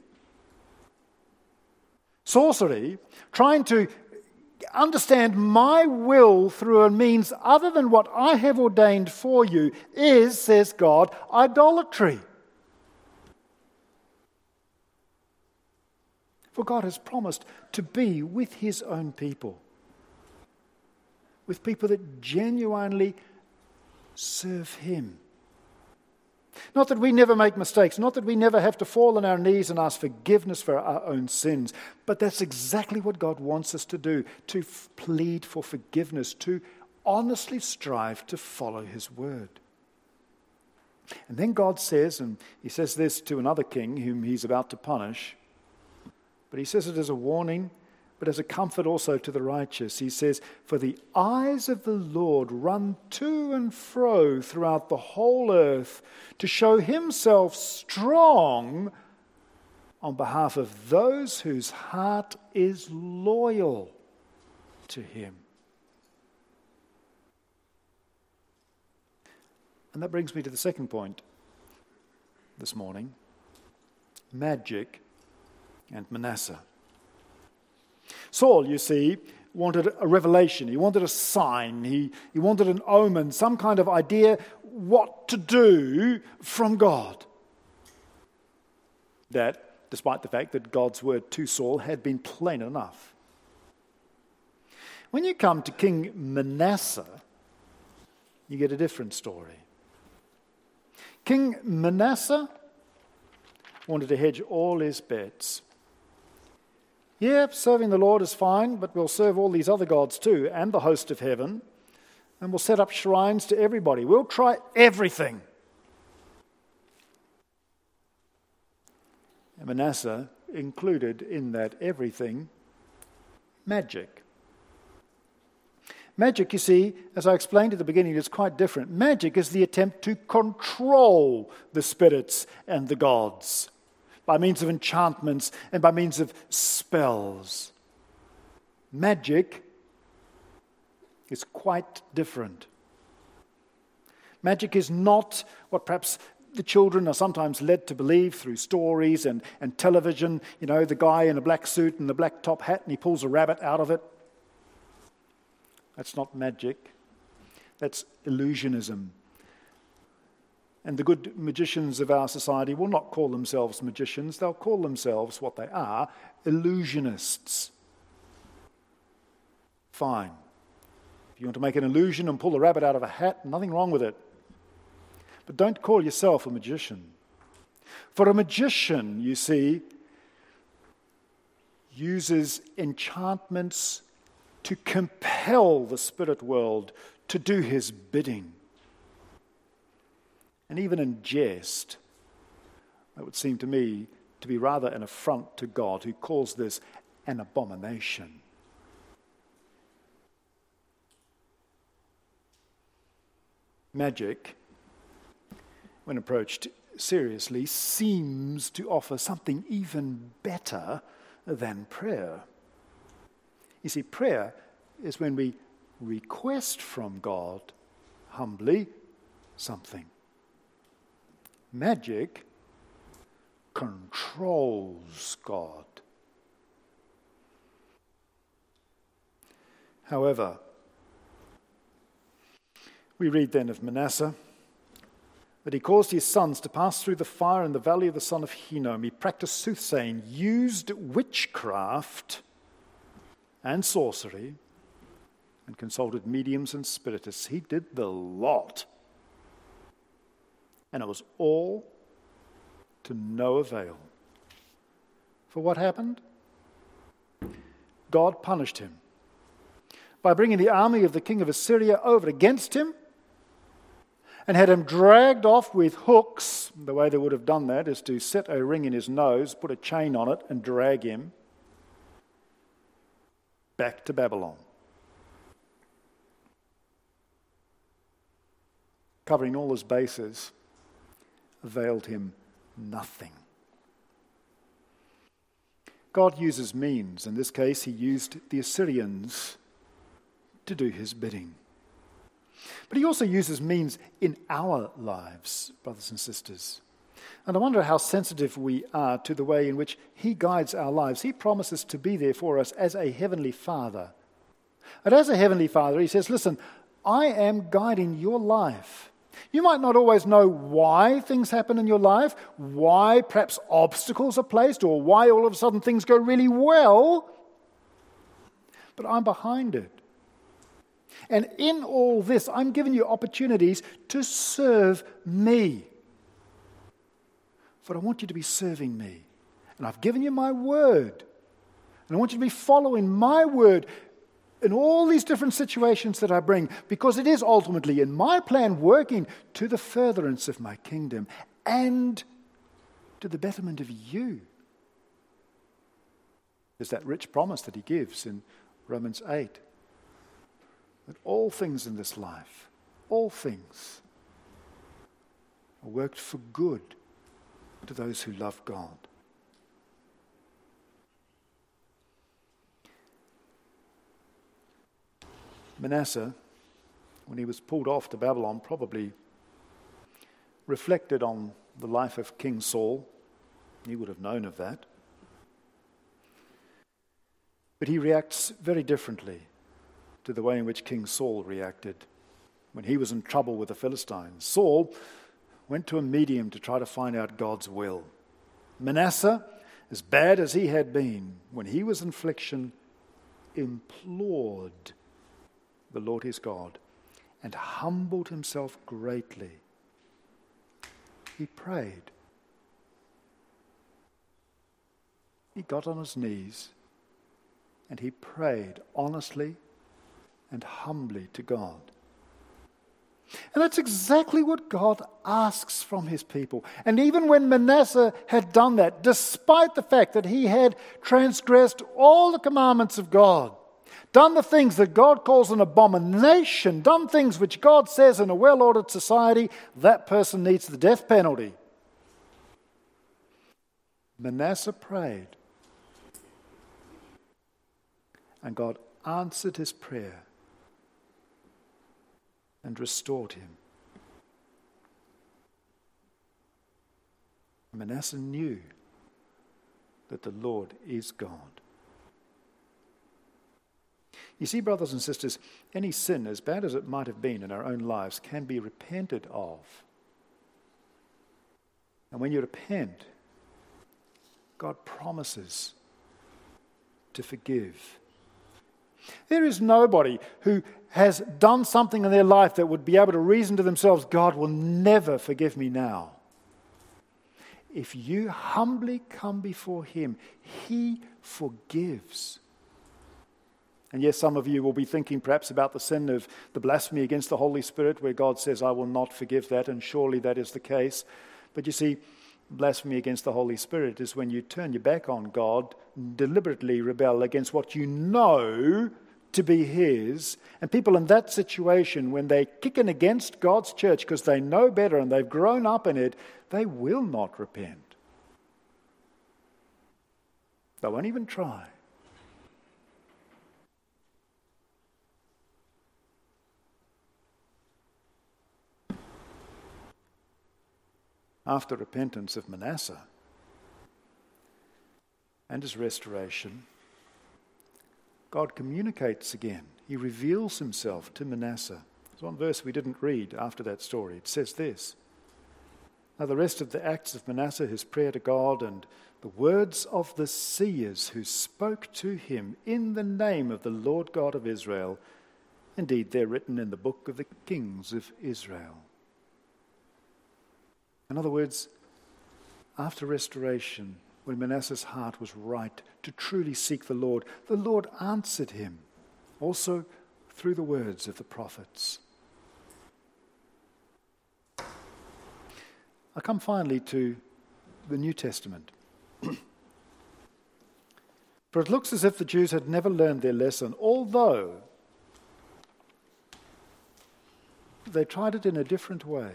Sorcery, trying to understand my will through a means other than what I have ordained for you is, says God, idolatry. For God has promised to be with his own people, with people that genuinely serve him. Not that we never make mistakes, not that we never have to fall on our knees and ask forgiveness for our own sins, but that's exactly what God wants us to do, to plead for forgiveness, to honestly strive to follow his word. And then God says, and he says this to another king whom he's about to punish, but he says it as a warning, but as a comfort also to the righteous. He says, "For the eyes of the Lord run to and fro throughout the whole earth to show himself strong on behalf of those whose heart is loyal to him." And that brings me to the second point this morning: magic and Manasseh. Saul, you see, wanted a revelation. He wanted a sign. He wanted an omen, some kind of idea what to do from God. That, despite the fact that God's word to Saul had been plain enough. When you come to King Manasseh, you get a different story. King Manasseh wanted to hedge all his bets. Yeah, serving the Lord is fine, but we'll serve all these other gods too, and the host of heaven, and we'll set up shrines to everybody. We'll try everything. And Manasseh included in that everything magic. Magic, you see, as I explained at the beginning, is quite different. Magic is the attempt to control the spirits and the gods by means of enchantments and by means of spells. Magic is quite different. Magic is not what perhaps the children are sometimes led to believe through stories and television. You know, the guy in a black suit and the black top hat and he pulls a rabbit out of it. That's not magic. That's illusionism. And the good magicians of our society will not call themselves magicians. They'll call themselves what they are, illusionists. Fine. If you want to make an illusion and pull a rabbit out of a hat, nothing wrong with it. But don't call yourself a magician. For a magician, you see, uses enchantments to compel the spirit world to do his bidding. And even in jest, that would seem to me to be rather an affront to God, who calls this an abomination. Magic, when approached seriously, seems to offer something even better than prayer. You see, prayer is when we request from God humbly something. Magic controls God. However, we read then of Manasseh that he caused his sons to pass through the fire in the valley of the son of Hinnom. He practiced soothsaying, used witchcraft and sorcery, and consulted mediums and spiritists. He did the lot. And it was all to no avail. For what happened? God punished him by bringing the army of the king of Assyria over against him and had him dragged off with hooks. The way they would have done that is to set a ring in his nose, put a chain on it, and drag him back to Babylon. Covering all his bases availed him nothing. God uses means. In this case, he used the Assyrians to do his bidding. But he also uses means in our lives, brothers and sisters. And I wonder how sensitive we are to the way in which he guides our lives. He promises to be there for us as a heavenly Father. And as a heavenly Father, he says, listen, I am guiding your life. You might not always know why things happen in your life, why perhaps obstacles are placed, or why all of a sudden things go really well, but I'm behind it. And in all this, I'm giving you opportunities to serve me. For I want you to be serving me. And I've given you my word. And I want you to be following my word in all these different situations that I bring, because it is ultimately in my plan working to the furtherance of my kingdom and to the betterment of you. There's that rich promise that he gives in Romans 8. That all things in this life, all things, are worked for good to those who love God. Manasseh, when he was pulled off to Babylon, probably reflected on the life of King Saul. He would have known of that. But he reacts very differently to the way in which King Saul reacted when he was in trouble with the Philistines. Saul went to a medium to try to find out God's will. Manasseh, as bad as he had been, when he was in affliction, implored the Lord his God and humbled himself greatly. He prayed. He got on his knees and he prayed honestly and humbly to God. And that's exactly what God asks from his people. And even when Manasseh had done that, despite the fact that he had transgressed all the commandments of God, done the things that God calls an abomination, done things which God says in a well-ordered society, that person needs the death penalty. Manasseh prayed, and God answered his prayer and restored him. Manasseh knew that the Lord is God. You see, brothers and sisters, any sin, as bad as it might have been in our own lives, can be repented of. And when you repent, God promises to forgive. There is nobody who has done something in their life that would be able to reason to themselves, God will never forgive me now. If you humbly come before him, he forgives. And yes, some of you will be thinking perhaps about the sin of the blasphemy against the Holy Spirit, where God says, I will not forgive that, and surely that is the case. But you see, blasphemy against the Holy Spirit is when you turn your back on God, deliberately rebel against what you know to be his. And people in that situation, when they're kicking against God's church because they know better and they've grown up in it, they will not repent. They won't even try. After repentance of Manasseh and his restoration, God communicates again. He reveals himself to Manasseh. There's one verse we didn't read after that story. It says this: Now the rest of the acts of Manasseh, his prayer to God, and the words of the seers who spoke to him in the name of the Lord God of Israel, indeed they're written in the book of the kings of Israel. In other words, after restoration, when Manasseh's heart was right to truly seek the Lord answered him, also through the words of the prophets. I come finally to the New Testament. For it looks as if the Jews had never learned their lesson, although they tried it in a different way.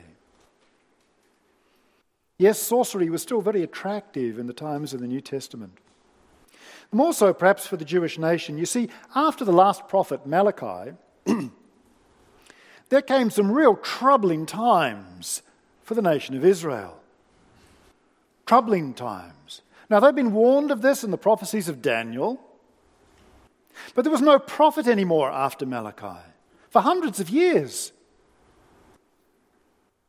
Yes, sorcery was still very attractive in the times of the New Testament. More so, perhaps, for the Jewish nation. You see, after the last prophet, Malachi, there came some real troubling times for the nation of Israel. Troubling times. Now, they've been warned of this in the prophecies of Daniel, but there was no prophet anymore after Malachi for hundreds of years.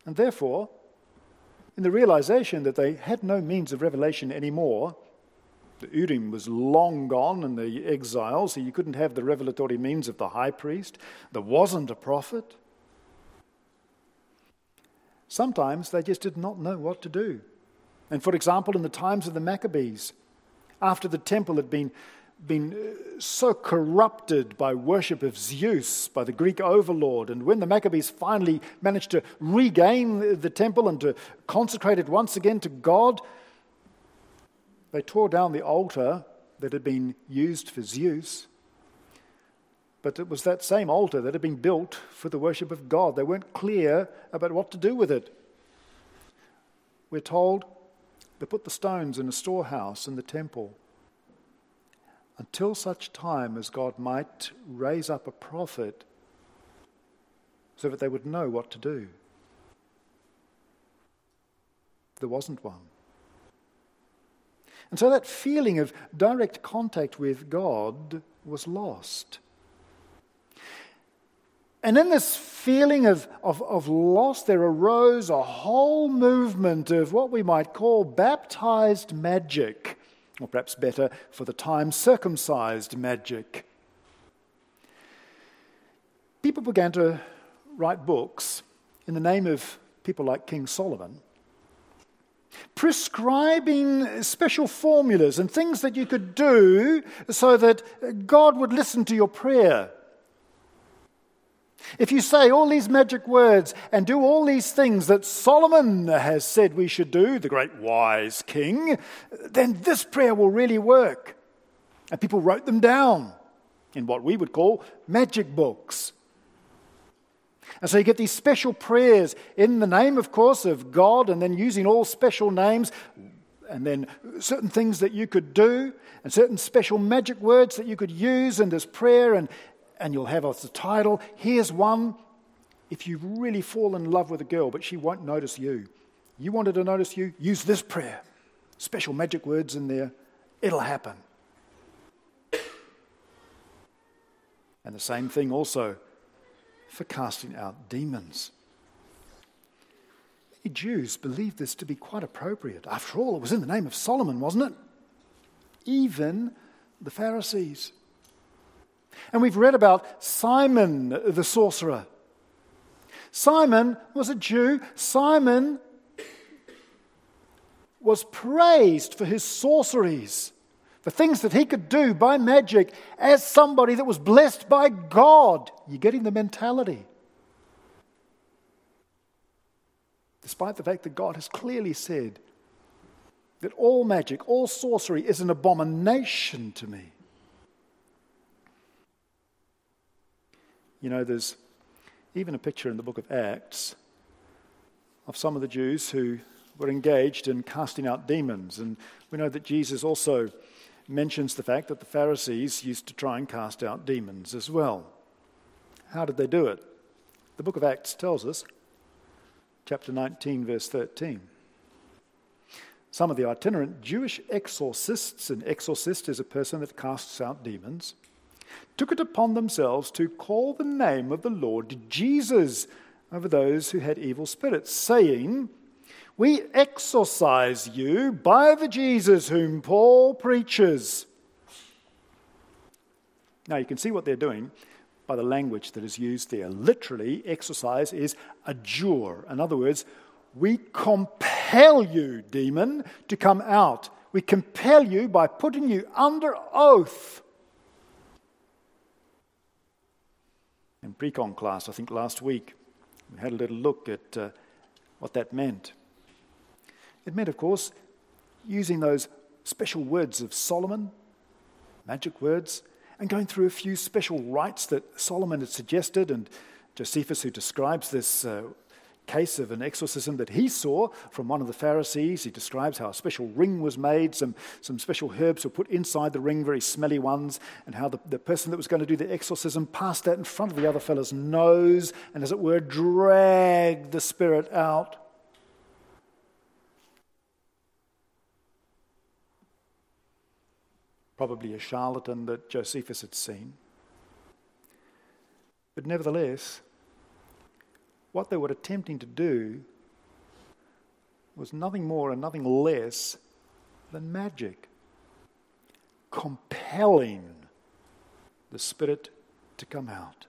And therefore, in the realization that they had no means of revelation anymore, the Urim was long gone in the exile, so you couldn't have the revelatory means of the high priest. There wasn't a prophet. Sometimes they just did not know what to do. And for example, in the times of the Maccabees, after the temple had been so corrupted by worship of Zeus, by the Greek overlord, and when the Maccabees finally managed to regain the temple and to consecrate it once again to God, they tore down the altar that had been used for Zeus, but it was that same altar that had been built for the worship of God. They weren't clear about what to do with it. We're told they put the stones in a storehouse in the temple until such time as God might raise up a prophet so that they would know what to do. There wasn't one. And so that feeling of direct contact with God was lost. And in this feeling of loss, there arose a whole movement of what we might call baptized magic, or perhaps better, for the time, circumcised magic. People began to write books in the name of people like King Solomon, prescribing special formulas and things that you could do so that God would listen to your prayer. If you say all these magic words and do all these things that Solomon has said we should do, the great wise king, then this prayer will really work. And people wrote them down in what we would call magic books. And so you get these special prayers in the name, of course, of God, and then using all special names, and then certain things that you could do, and certain special magic words that you could use in this prayer, and you'll have as the title, here's one, if you really fall in love with a girl, but she won't notice you. You want her to notice you? Use this prayer. Special magic words in there. It'll happen. And the same thing also for casting out demons. Many Jews believed this to be quite appropriate. After all, it was in the name of Solomon, wasn't it? Even the Pharisees. And we've read about Simon the sorcerer. Simon was a Jew. Simon was praised for his sorceries, for things that he could do by magic as somebody that was blessed by God. You're getting the mentality. Despite the fact that God has clearly said that all magic, all sorcery is an abomination to me. You know, there's even a picture in the book of Acts of some of the Jews who were engaged in casting out demons. And we know that Jesus also mentions the fact that the Pharisees used to try and cast out demons as well. How did they do it? The book of Acts tells us, chapter 19, verse 13. Some of the itinerant Jewish exorcists, an exorcist is a person that casts out demons, took it upon themselves to call the name of the Lord Jesus over those who had evil spirits, saying, "We exorcise you by the Jesus whom Paul preaches." Now you can see what they're doing by the language that is used there. Literally, exorcise is adjure. In other words, we compel you, demon, to come out. We compel you by putting you under oath. In pre-con class, I think last week, we had a little look at what that meant. It meant, of course, using those special words of Solomon, magic words, and going through a few special rites that Solomon had suggested. And Josephus, who describes this case of an exorcism that he saw from one of the Pharisees, he describes how a special ring was made, some special herbs were put inside the ring, very smelly ones, and how the person that was going to do the exorcism passed that in front of the other fellow's nose and, as it were, dragged the spirit out. Probably a charlatan that Josephus had seen. But nevertheless, what they were attempting to do was nothing more and nothing less than magic, compelling the spirit to come out.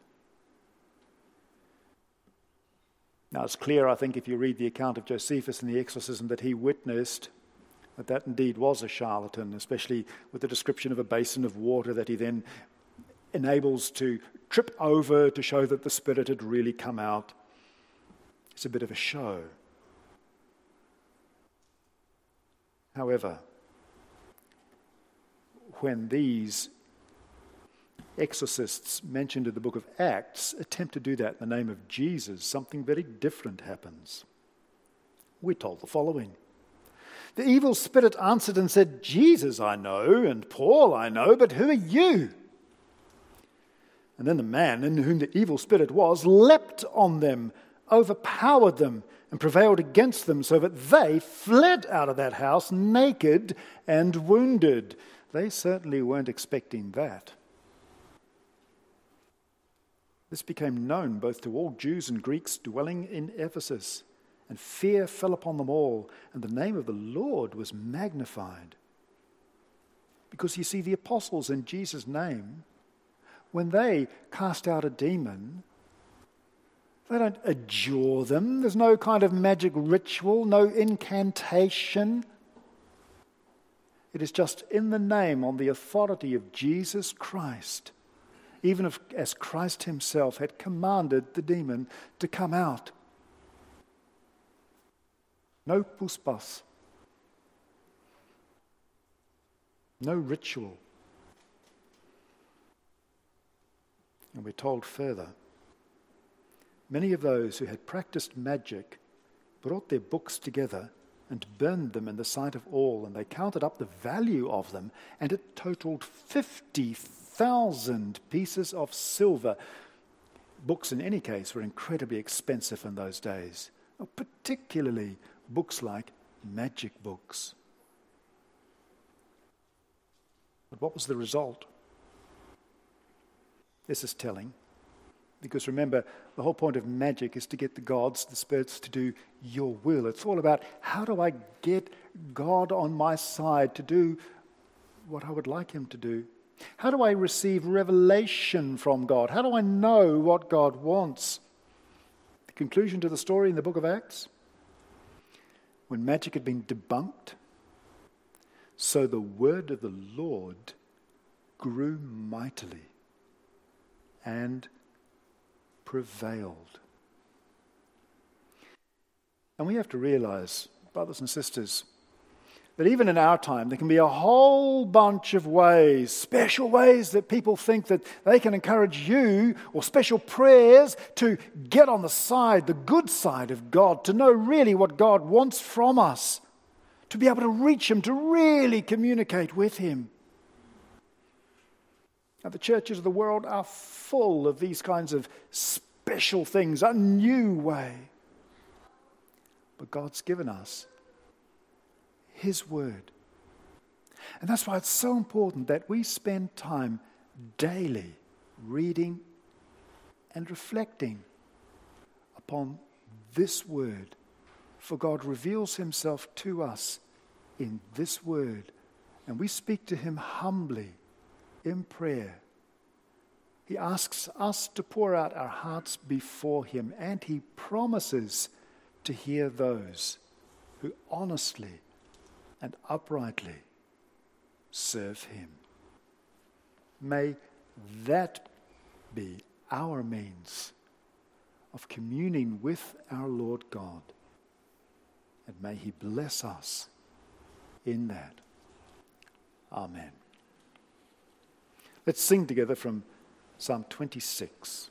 Now, it's clear, I think, if you read the account of Josephus and the exorcism that he witnessed, that indeed was a charlatan, especially with the description of a basin of water that he then enables to trip over to show that the spirit had really come out. It's a bit of a show. However, when these exorcists mentioned in the book of Acts attempt to do that in the name of Jesus, something very different happens. We're told the following. The evil spirit answered and said, Jesus I know, and Paul I know, but who are you? And then the man in whom the evil spirit was leapt on them, overpowered them, and prevailed against them, so that they fled out of that house naked and wounded. They certainly weren't expecting that. This became known both to all Jews and Greeks dwelling in Ephesus, and fear fell upon them all, and the name of the Lord was magnified. Because you see, the apostles in Jesus' name, when they cast out a demon, they don't adjure them. There's no kind of magic ritual, no incantation. It is just in the name, on the authority of Jesus Christ, even as Christ himself had commanded the demon to come out. No puspas. No ritual. And we're told further, many of those who had practiced magic brought their books together and burned them in the sight of all, and they counted up the value of them, and it totaled 50,000 pieces of silver. Books in any case were incredibly expensive in those days, particularly books like magic books. But what was the result? This is telling, because remember, the whole point of magic is to get the gods, the spirits, to do your will. It's all about, how do I get God on my side to do what I would like him to do? How do I receive revelation from God? How do I know what God wants? The conclusion to the story in the book of Acts, when magic had been debunked, so the word of the Lord grew mightily and prevailed. And we have to realize, brothers and sisters, that even in our time, there can be a whole bunch of ways, special ways that people think that they can encourage you, or special prayers to get on the side, the good side of God, to know really what God wants from us, to be able to reach him, to really communicate with him. Now, the churches of the world are full of these kinds of special things, a new way. But God's given us his word. And that's why it's so important that we spend time daily reading and reflecting upon this word. For God reveals himself to us in this word. And we speak to him humbly in prayer. He asks us to pour out our hearts before him, and he promises to hear those who honestly and uprightly serve him. May that be our means of communing with our Lord God, and may he bless us in that. Amen. Let's sing together from Psalm 26.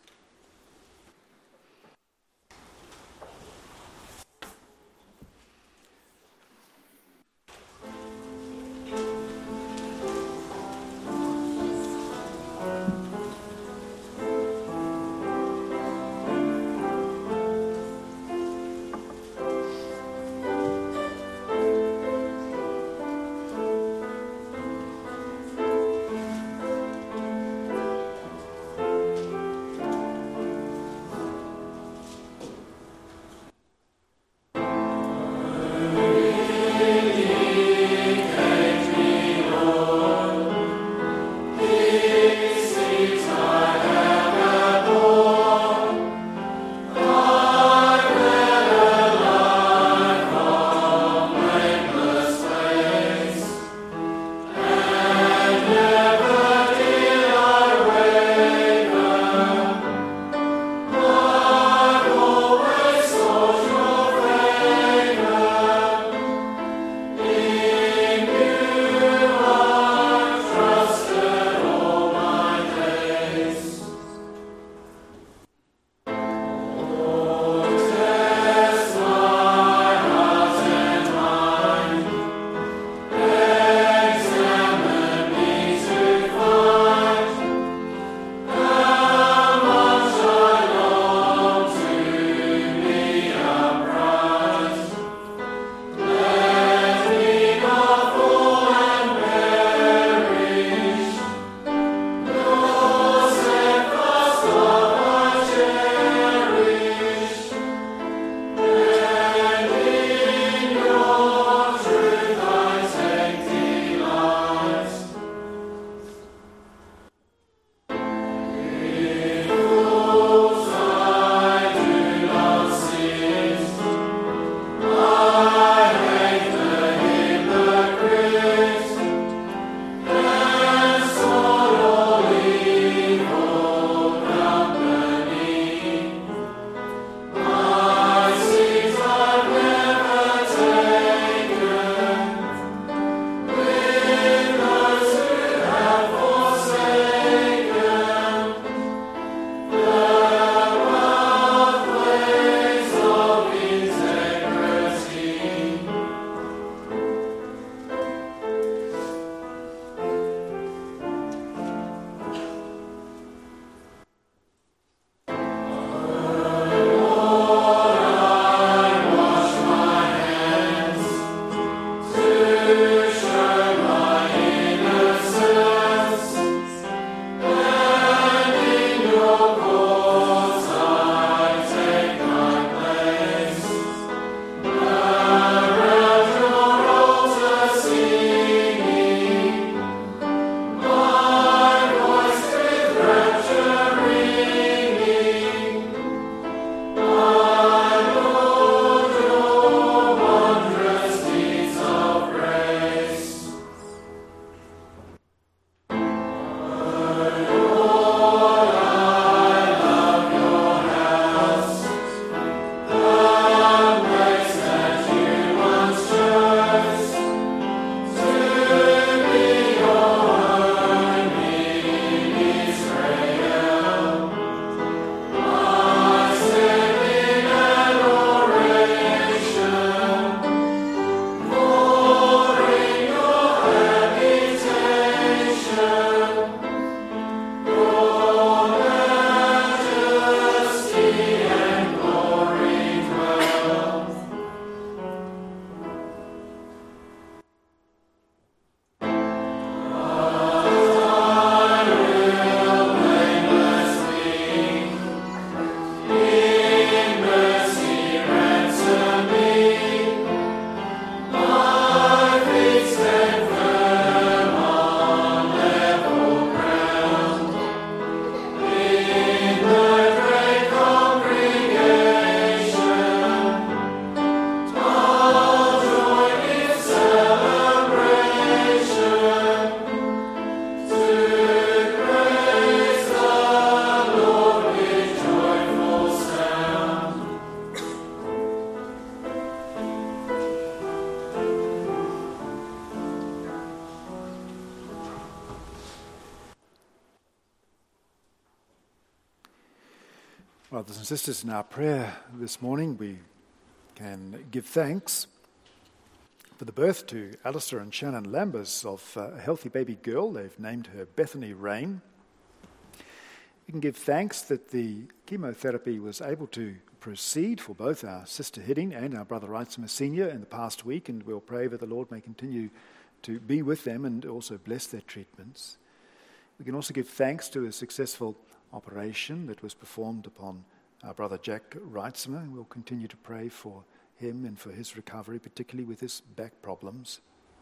Brothers and sisters, in our prayer this morning, we can give thanks for the birth to Alistair and Shannon Lambers of a healthy baby girl. They've named her Bethany Rain. We can give thanks that the chemotherapy was able to proceed for both our sister Hidding and our brother Reitzema Sr. in the past week, and we'll pray that the Lord may continue to be with them and also bless their treatments. We can also give thanks to a successful operation that was performed upon our brother Jack Reitzema, and we'll continue to pray for him and for his recovery, particularly with his back problems.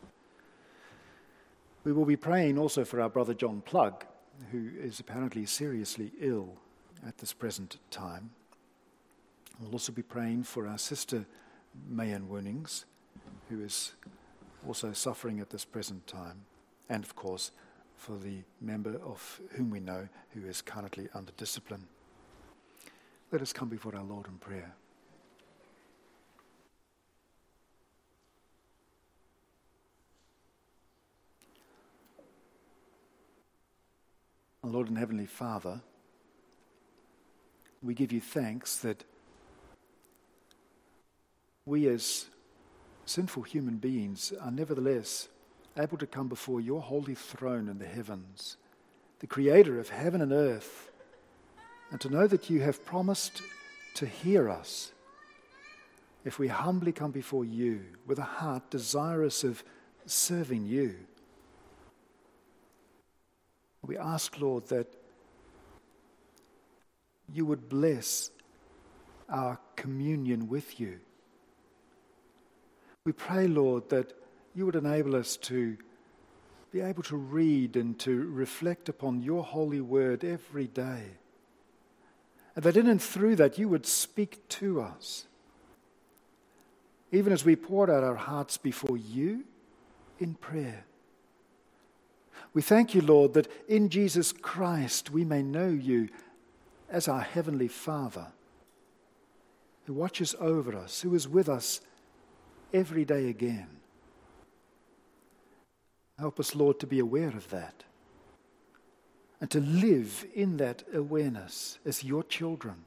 We will be praying also for our brother John Plug, who is apparently seriously ill at this present time. We'll also be praying for our sister Mayan Woonings, who is also suffering at this present time, and of course for the member of whom we know who is currently under discipline. Let us come before our Lord in prayer. Our Lord and Heavenly Father, we give you thanks that we as sinful human beings are nevertheless able to come before your holy throne in the heavens, the creator of heaven and earth, and to know that you have promised to hear us if we humbly come before you with a heart desirous of serving you. We ask, Lord, that you would bless our communion with you. We pray, Lord, that you would enable us to be able to read and to reflect upon your holy word every day. And that in and through that you would speak to us, even as we pour out our hearts before you in prayer. We thank you, Lord, that in Jesus Christ we may know you as our Heavenly Father, who watches over us, who is with us every day again. Help us, Lord, to be aware of that and to live in that awareness as your children.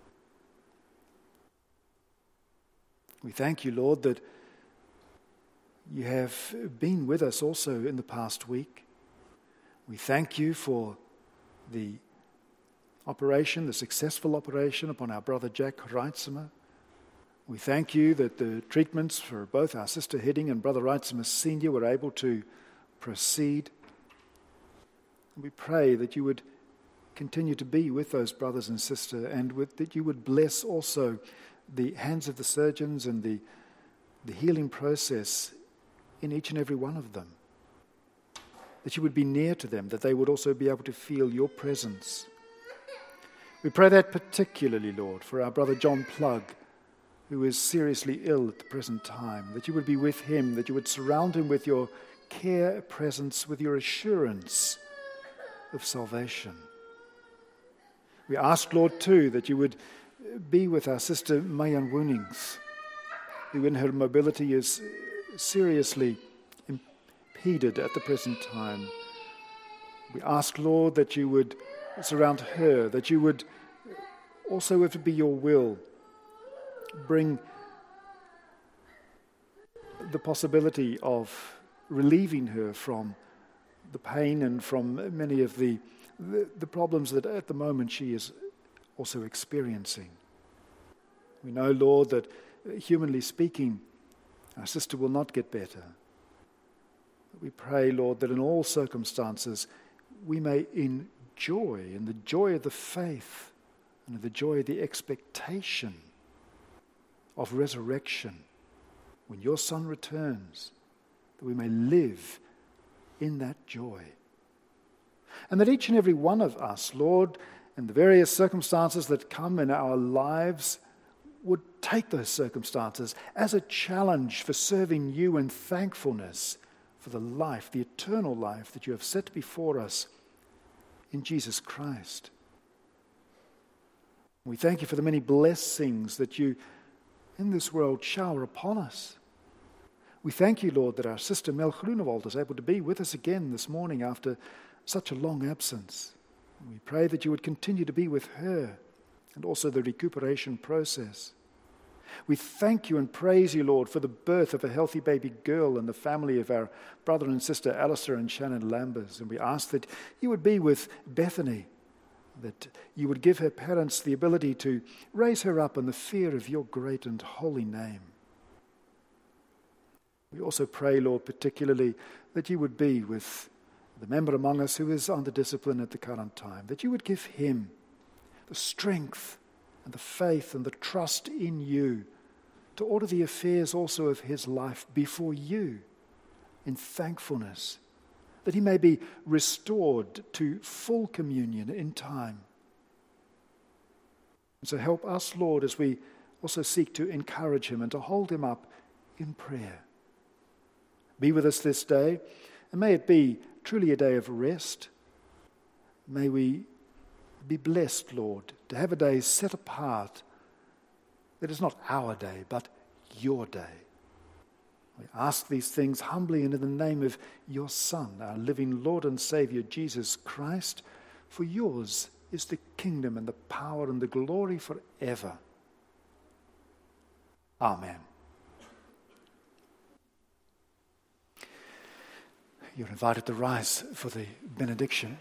We thank you, Lord, that you have been with us also in the past week. We thank you for the operation, the successful operation upon our brother Jack Reitzema. We thank you that the treatments for both our sister Hidding and brother Reitzema Sr. were able to proceed. We pray that you would continue to be with those brothers and sisters, and that you would bless also the hands of the surgeons and the healing process in each and every one of them. That you would be near to them, that they would also be able to feel your presence. We pray that particularly, Lord, for our brother John Plug, who is seriously ill at the present time, that you would be with him, that you would surround him with your care, presence, with your assurance of salvation. We ask, Lord, too, that you would be with our sister Mayan Woonings, who in her mobility is seriously impeded at the present time. We ask, Lord, that you would surround her, that you would also, if it be your will, bring the possibility of relieving her from the pain and from many of the problems that at the moment she is also experiencing. We know, Lord, that humanly speaking, our sister will not get better. We pray, Lord, that in all circumstances we may enjoy in the joy of the faith and the joy of the expectation of resurrection when your Son returns, that we may live in that joy. And that each and every one of us, Lord, in the various circumstances that come in our lives, would take those circumstances as a challenge for serving you in thankfulness for the life, the eternal life that you have set before us in Jesus Christ. We thank you for the many blessings that you in this world shower upon us. We thank you, Lord, that our sister Mel Groenewald is able to be with us again this morning after such a long absence. We pray that you would continue to be with her and also the recuperation process. We thank you and praise you, Lord, for the birth of a healthy baby girl in the family of our brother and sister Alistair and Shannon Lambers. And we ask that you would be with Bethany, that you would give her parents the ability to raise her up in the fear of your great and holy name. We also pray, Lord, particularly that you would be with the member among us who is under discipline at the current time, that you would give him the strength and the faith and the trust in you to order the affairs also of his life before you in thankfulness, that he may be restored to full communion in time. So help us, Lord, as we also seek to encourage him and to hold him up in prayer. Be with us this day, and may it be truly a day of rest. May we be blessed, Lord, to have a day set apart that is not our day, but your day. We ask these things humbly and in the name of your Son, our living Lord and Saviour, Jesus Christ, for yours is the kingdom and the power and the glory forever. Amen. You're invited to rise for the benediction.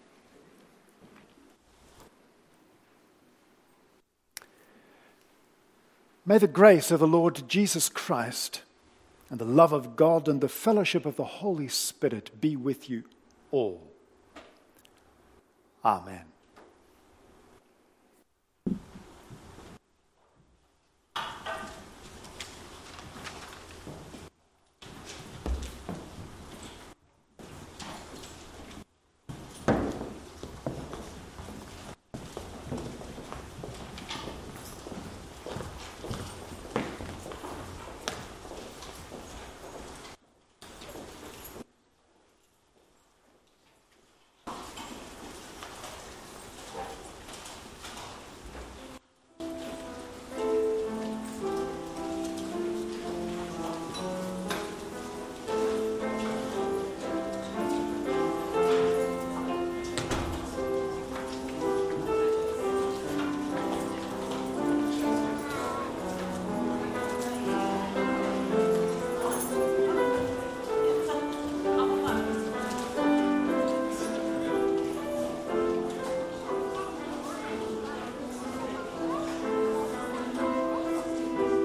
May the grace of the Lord Jesus Christ and the love of God and the fellowship of the Holy Spirit be with you all. Amen.